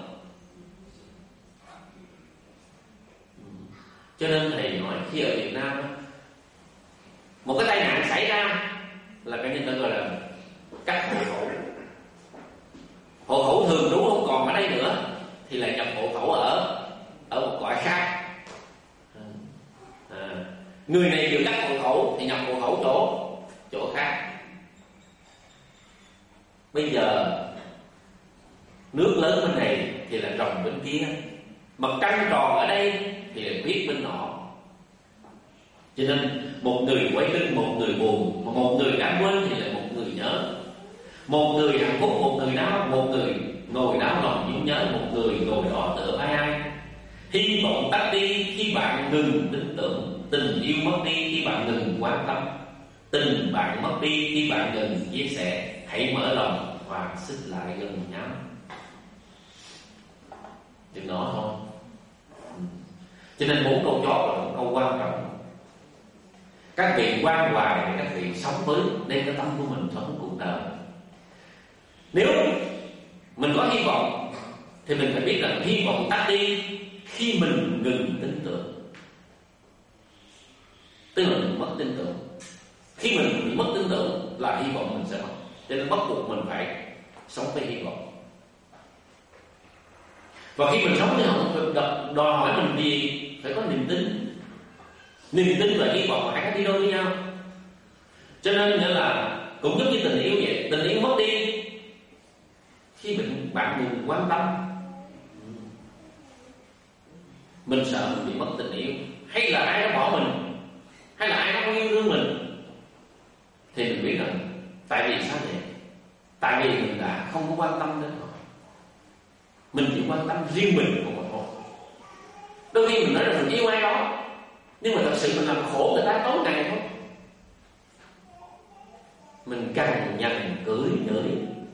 Cho nên thầy nói khi ở Việt Nam một cái tai nạn xảy ra là cái nhân ta gọi là cắt hộ khẩu. Hộ khẩu thường trú không còn ở đây nữa thì lại nhập hộ khẩu ở ở một cõi khác. À, người này vừa cắt hộ khẩu thì nhập hộ khẩu chỗ chỗ khác. Bây giờ nước lớn bên này thì là rồng bên kia, mặt trăng tròn ở đây thì là biết bên nọ. Cho nên một người quay lưng một người buồn, mà một người đã quên thì lại một người nhớ. Một người hạnh phúc một người đau, một người ngồi đau lòng nhung nhớ, một người ngồi đó tựa ai ai. Hy vọng tắt đi khi bạn ngừng tin tưởng, tình yêu mất đi khi bạn ngừng quan tâm, tình bạn mất đi khi bạn ngừng chia sẻ. Hãy mở lòng và xích lại gần nhau. Chừng đó thôi. Cho nên bốn câu chót là một câu quan trọng. Các vị quan hoài để các vị sống với đem cái tâm của mình sống cuộc đời. Nếu mình có hy vọng thì mình phải biết rằng hy vọng tắt đi khi mình ngừng tin tưởng. Tức là mình mất tin tưởng. Khi mình mất tin tưởng là hy vọng mình sẽ mất. Cho nên bắt buộc mình phải sống với hy vọng. Và khi mình sống thì không đòi hỏi mình gì phải có niềm tin. Niềm tin và hy vọng phải đi đôi với nhau. Cho nên nghĩa là cũng giống như tình yêu vậy. Tình yêu mất đi khi mình bạn ngừng quan tâm. Mình sợ mình bị mất tình yêu, hay là ai đó bỏ mình, hay là ai đó không yêu thương mình, thì mình biết rằng tại vì sao vậy? Tại vì mình đã không có quan tâm đến họ. Mình chỉ quan tâm riêng mình của mình thôi. Đôi khi mình nói là mình yêu ai đó, nhưng mà thật sự mình làm khổ người ta tối ngày thôi. Mình cằn nhằn cưỡi nhỡi,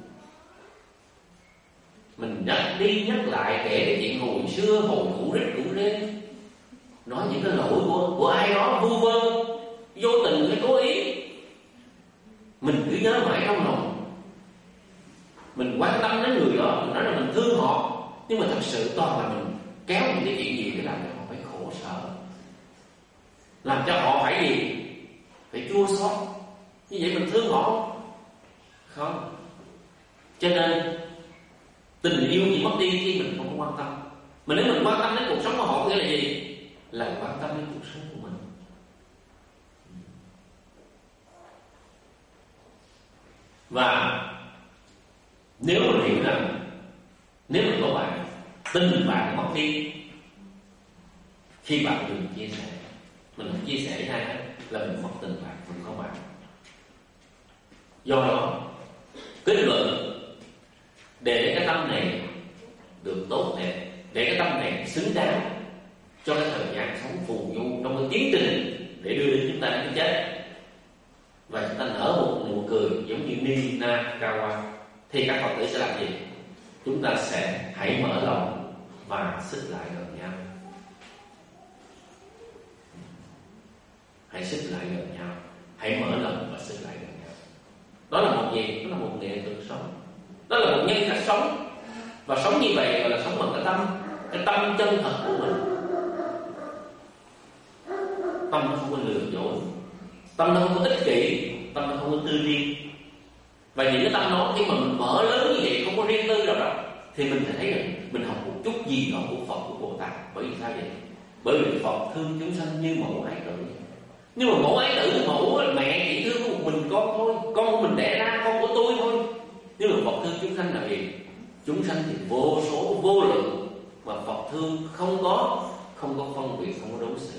mình nhắc đi nhắc lại kể cái chuyện hồi xưa, hồi cũ rích cũ rê, nói những cái lỗi của, của ai đó vu vơ, vô tình hay cố ý. Mình cứ nhớ mãi trong lòng, mình quan tâm đến người đó, mình nói là mình thương họ, nhưng mà thật sự toàn là mình kéo những cái chuyện gì để làm cho họ phải khổ sở, làm cho họ phải gì, phải chua xót. Như vậy mình thương họ không? Không. Cho nên tình yêu chỉ mất đi khi mình không có quan tâm. Mà nếu mình quan tâm đến cuộc sống của họ nghĩa là gì? Là quan tâm đến cuộc sống của mình. Và nếu mình hiểu rằng nếu mình có bạn, tình bạn mất đi khi bạn đừng chia sẻ, mình không chia sẻ với ai hết là mình mất tình bạn, mình có bạn. Do đó kết luận, để cái tâm này được tốt đẹp, để cái tâm này xứng đáng cho cái thời gian sống phù du trong cái tiến trình để đưa đến chúng ta đến cái chết, và chúng ta nở một nụ cười giống như Nina Kawa, thì các Phật tử sẽ làm gì? Chúng ta sẽ hãy mở lòng và xích lại gần nhau. Hãy xích lại gần nhau, hãy mở lòng và xích lại gần nhau. Đó là một gì? Đó là một nghệ thuật sống. Đó là một nhân cách sống. Và sống như vậy gọi là sống bằng cái tâm, cái tâm chân thật của mình. Tâm nó không có lừa dối, tâm nó không có ích kỷ, tâm nó không có tư duy. Và những cái tâm đó khi mà mình mở lớn như vậy, không có riêng tư nào đó, thì mình thấy rằng mình học một chút gì đó của Phật, của Bồ Tát. Bởi vì sao vậy? Bởi vì Phật thương chúng sanh như mẫu ái tử. Nhưng mà mẫu ái tử, mẫu mẹ chỉ thương một mình con thôi, con của mình đẻ ra, con của tôi thôi. Nhưng mà Phật thương chúng sanh là gì? Chúng sanh thì vô số vô lượng, mà Phật thương không có không có phân biệt, không có đối xử.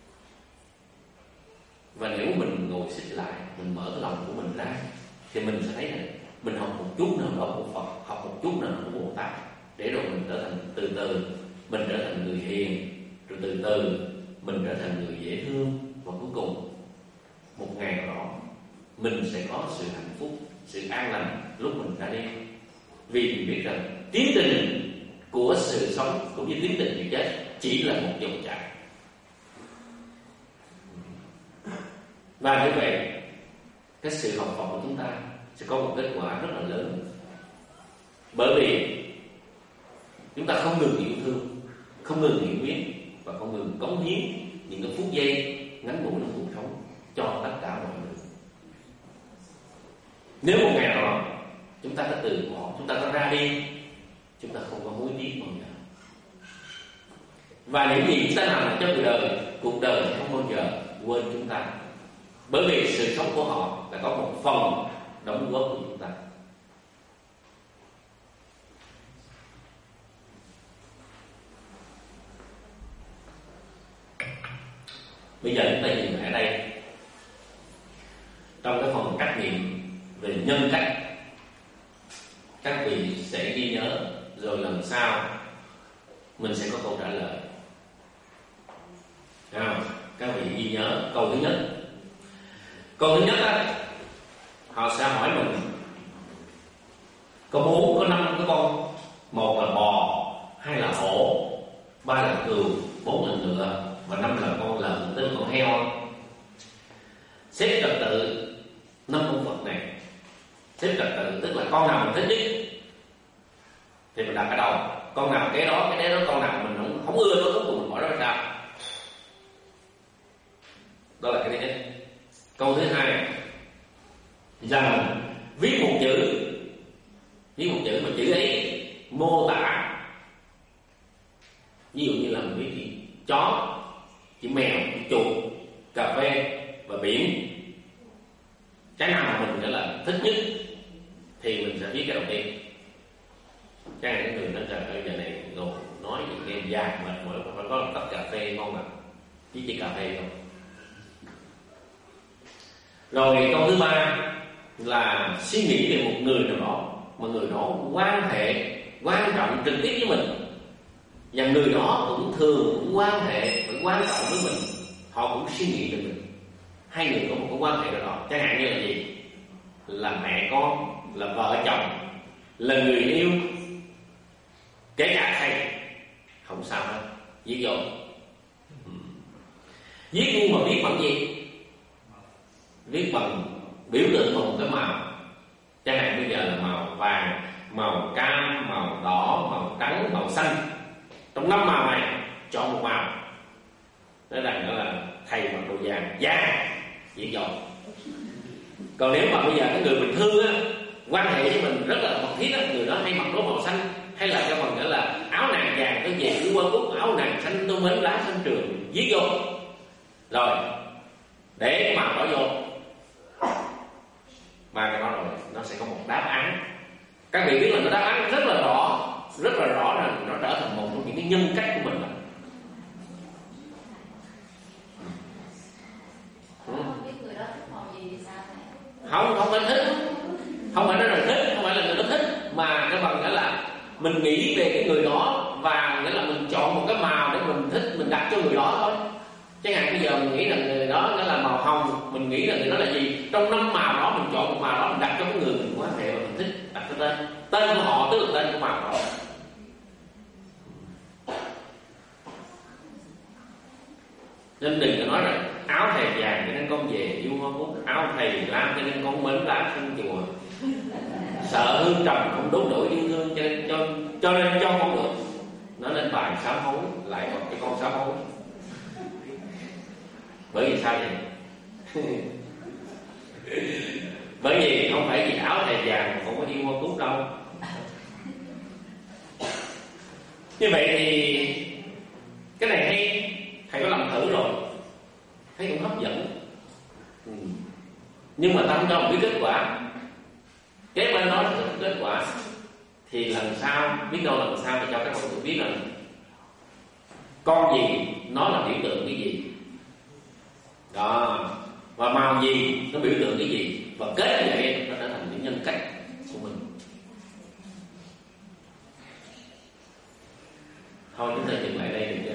Và nếu mình ngồi xích lại, mình mở cái lòng của mình ra, thì mình sẽ thấy rằng mình học một chút nào đó của Phật, học một chút nào đó của Bồ Tát, để rồi mình trở thành từ từ mình trở thành người hiền, rồi từ từ mình trở thành người dễ thương, và cuối cùng một ngày nào đó mình sẽ có sự hạnh phúc, sự an lành lúc mình ra đi. Vì mình biết rằng tiến trình của sự sống cũng như tiến trình sự chết chỉ là một dòng chảy. Và như vậy cái sự học Phật của chúng ta sẽ có một kết quả rất là lớn. Bởi vì chúng ta không ngừng yêu thương, không ngừng hiểu biết, và không ngừng cống hiến những cái phút giây ngắn ngủi trong cuộc sống cho tất cả mọi người. Nếu một ngày nào đó chúng ta có từ bỏ, chúng ta có ra đi, chúng ta không có hối tiếc bao giờ. Và những gì chúng ta làm cho cuộc đời, cuộc đời sẽ không bao giờ quên chúng ta, bởi vì sự sống của họ đã có một phần đóng góp của chúng ta. Bây giờ chúng ta nhìn lại đây, trong cái phần trắc nghiệm về nhân cách, các vị sẽ ghi nhớ, rồi lần sau mình sẽ có câu trả lời. À, các vị ghi nhớ câu thứ nhất. Câu thứ nhất á, họ sẽ hỏi mình có bốn, có năm cái con, một là bò, hai là hổ, ba là cừu, bốn là ngựa và năm là con lợn, tức là con heo. Xếp trật tự năm con vật này, xếp trật tự tức là con nào mình thích nhất thì mình đặt ở đầu, con nào cái đó cái đó, con nào mình không, không ưa nó, cuối mình bỏ nó ra sao. Đó là cái thứ nhất. Câu thứ hai rằng viết một chữ, viết một chữ mà chữ ấy mô tả, ví dụ như là mình viết chữ chó, chữ mèo, chữ chuột, cà phê và biển, cái nào mà mình gọi là thích nhất thì mình sẽ viết cái đầu tiên. Cái này cái người nói trời ơi giờ này ngồi nói gì nghe dài mệt mỏi, phải có một tách cà phê ngon mà viết chữ cà phê không. Rồi câu thứ ba là suy nghĩ về một người nào đó mà người đó quan hệ quan trọng trực tiếp với mình, và người đó cũng thường cũng quan hệ cũng quan trọng với mình, họ cũng suy nghĩ về mình. Hai người có một cái quan hệ nào đó, chẳng hạn như là gì, là mẹ con, là vợ chồng, là người yêu, kể cả thầy, không sao hết, viết vô. Viết nhưng mà viết bằng gì? Viết bằng biểu tượng bằng một cái màu. Chẳng hạn bây giờ là màu vàng, màu cam, màu đỏ, màu trắng, màu xanh. Trong năm màu này chọn một màu. Nói rằng đó là thầy mặc đồ vàng, vàng viết vô. Còn nếu mà bây giờ cái người bình thường á, quan hệ với mình rất là mật thiết á, người đó hay mặc đồ màu xanh, hay là cái phần nữa là áo nàng vàng tôi về cứ qua cúc, áo nàng xanh tôi mến lá xanh trường, viết vô. Rồi để cái màu đó vô, ba cái đó rồi nó sẽ có một đáp án. Các vị biết là nó đáp án rất là rõ, rất là rõ rằng nó trở thành một trong những cái nhân cách của mình. Không, không phải thích, không phải nói là thích, không phải là người đó thích, mà cái bằng nghĩa là mình nghĩ về cái người đó và nghĩa là mình chọn một cái màu để mình thích, mình đặt cho người đó thôi. Chẳng hạn bây giờ mình nghĩ là người đó nó là màu hồng, mình nghĩ là người đó là gì, trong năm màu đó mình chọn một màu đó mình đặt cho cái người mình quan hệ và mình thích, đặt cái tên, tên của họ tức là tên của màu đó. Nên đừng có nói rằng áo thầy vàng cho nên con về yêu hoa cúc, áo thầy lam cho nên con mến lá xanh chùa, sợ hương trầm không đốt nổi yêu thương cho nên cho, cho nên cho con được. Nó lên bài sám hối lại một cái con sám hối. Bởi vì sao vậy? Bởi vì không phải vì áo thầy vàng mà không có yêu hoa cúc đâu. Như vậy thì cái này hay, thầy có làm thử rồi, thấy cũng hấp dẫn. Ừ. Nhưng mà ta không cho một cái kết quả, kế bên đó là kết quả, thì lần sau biết đâu lần sau thì cho các con tự biết là con gì nó là biểu tượng cái gì đó, và màu gì nó biểu tượng cái gì, và kết như vậy nó trở thành những nhân cách của mình. Thôi chúng ta dừng lại đây được chưa?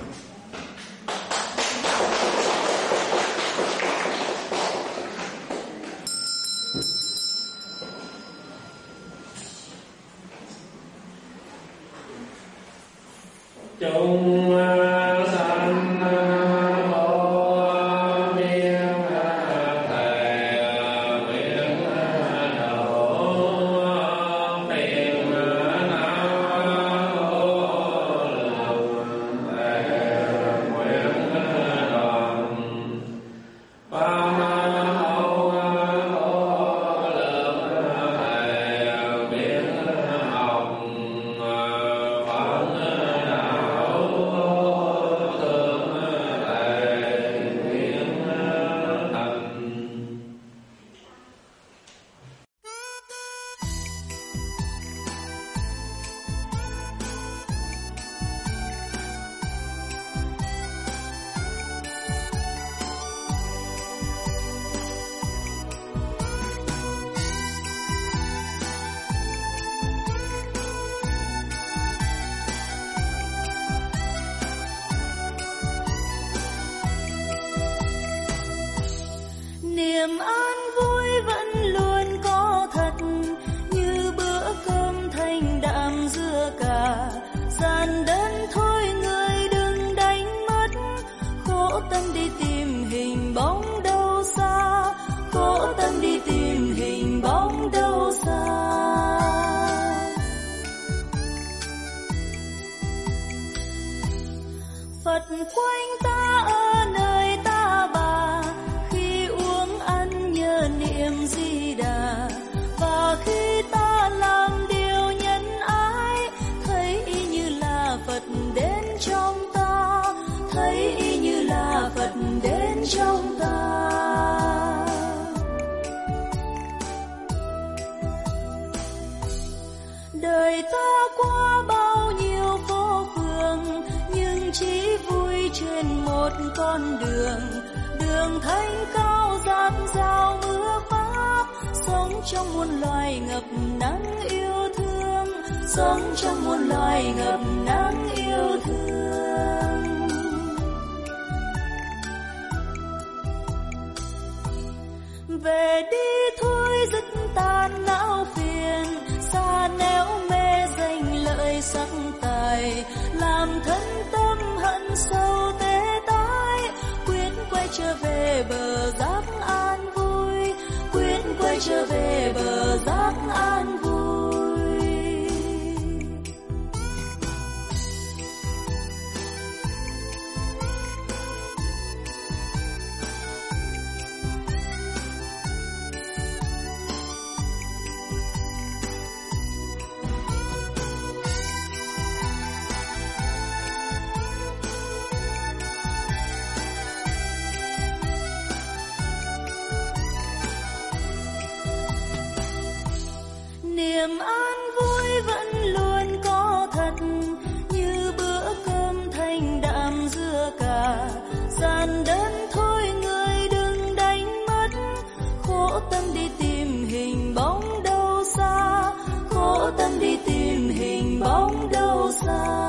Chúng sanh vô biên thề nguyện độ phiền não lòng Niềm an vui vẫn luôn có thật, như bữa cơm thanh đạm dưa cà. Giản đơn thôi người đừng đánh mất, khổ tâm đi tìm hình bóng đâu xa, khổ tâm đi tìm hình bóng đâu xa. Phật quanh ta ở nơi ta bà, khi uống ăn nhớ niệm Di Đà. Và khi ta làm điều nhân ái, thấy y như là Phật đến trong ta, thấy y như là Phật đến trong ta. Đời ta qua bao nhiêu phố phường, nhưng chỉ vui trên một con đường. Đường thanh cao dạt dào mưa pháp, sống trong muôn loài ngập nắng yêu thương, sống trong muôn loài ngập nắng yêu thương. Về đi thôi dứt tan não phiền, xa nẻo mê danh lợi sắc tài, làm thân tâm hận sâu tế tái. Quyết quay trở về bờ giác an vui, quyết quay trở về bờ giác an vui. Niềm an vui vẫn luôn có thật, như bữa cơm thanh đạm dưa cà. Giản đơn thôi người đừng đánh mất, khổ tâm đi tìm hình bóng đâu xa, khổ tâm đi tìm hình bóng đâu xa.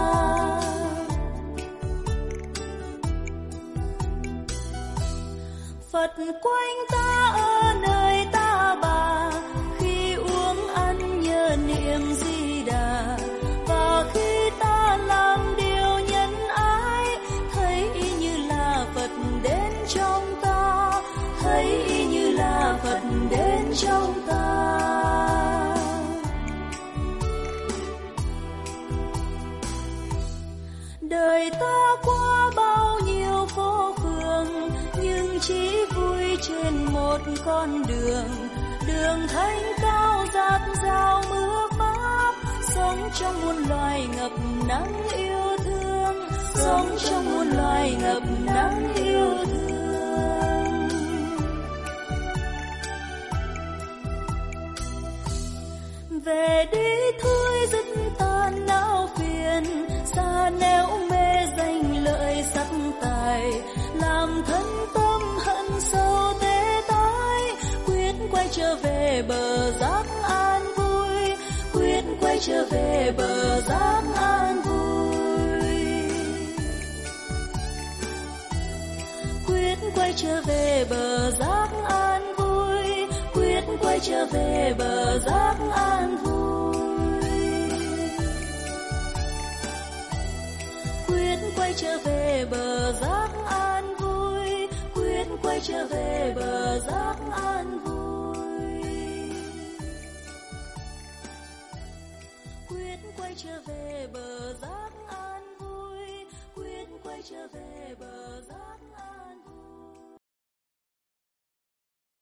Phật quanh ta ở nơi ta bà, khi uống ăn nhớ niệm Di Đà. Và khi ta làm điều nhân ái, thấy y như là Phật đến trong ta, thấy y như là Phật đến trong ta. Đời ta qua bao nhiêu phố phường, nhưng chỉ vui trên một con đường. Đường thanh cao dạt dào mưa pháp, sống trong muôn loài ngập nắng yêu thương, sống trong muôn loài ngập nắng yêu thương. Về đi thôi dứt tan não phiền, xa nẻo mê danh lợi sắc tài, làm thân tâm hận sâu tế tái. Quyết quay trở về bờ giác an vui, quyết quay trở về bờ giác an vui. Quyết quay trở về bờ giác an vui, quyết quay trở về bờ giác an vui. Quyết quay trở về bờ giác an vui, quyết quay trở về bờ giác an vui. Quyết quay trở về bờ giác an vui, quyết quay trở về bờ giác an.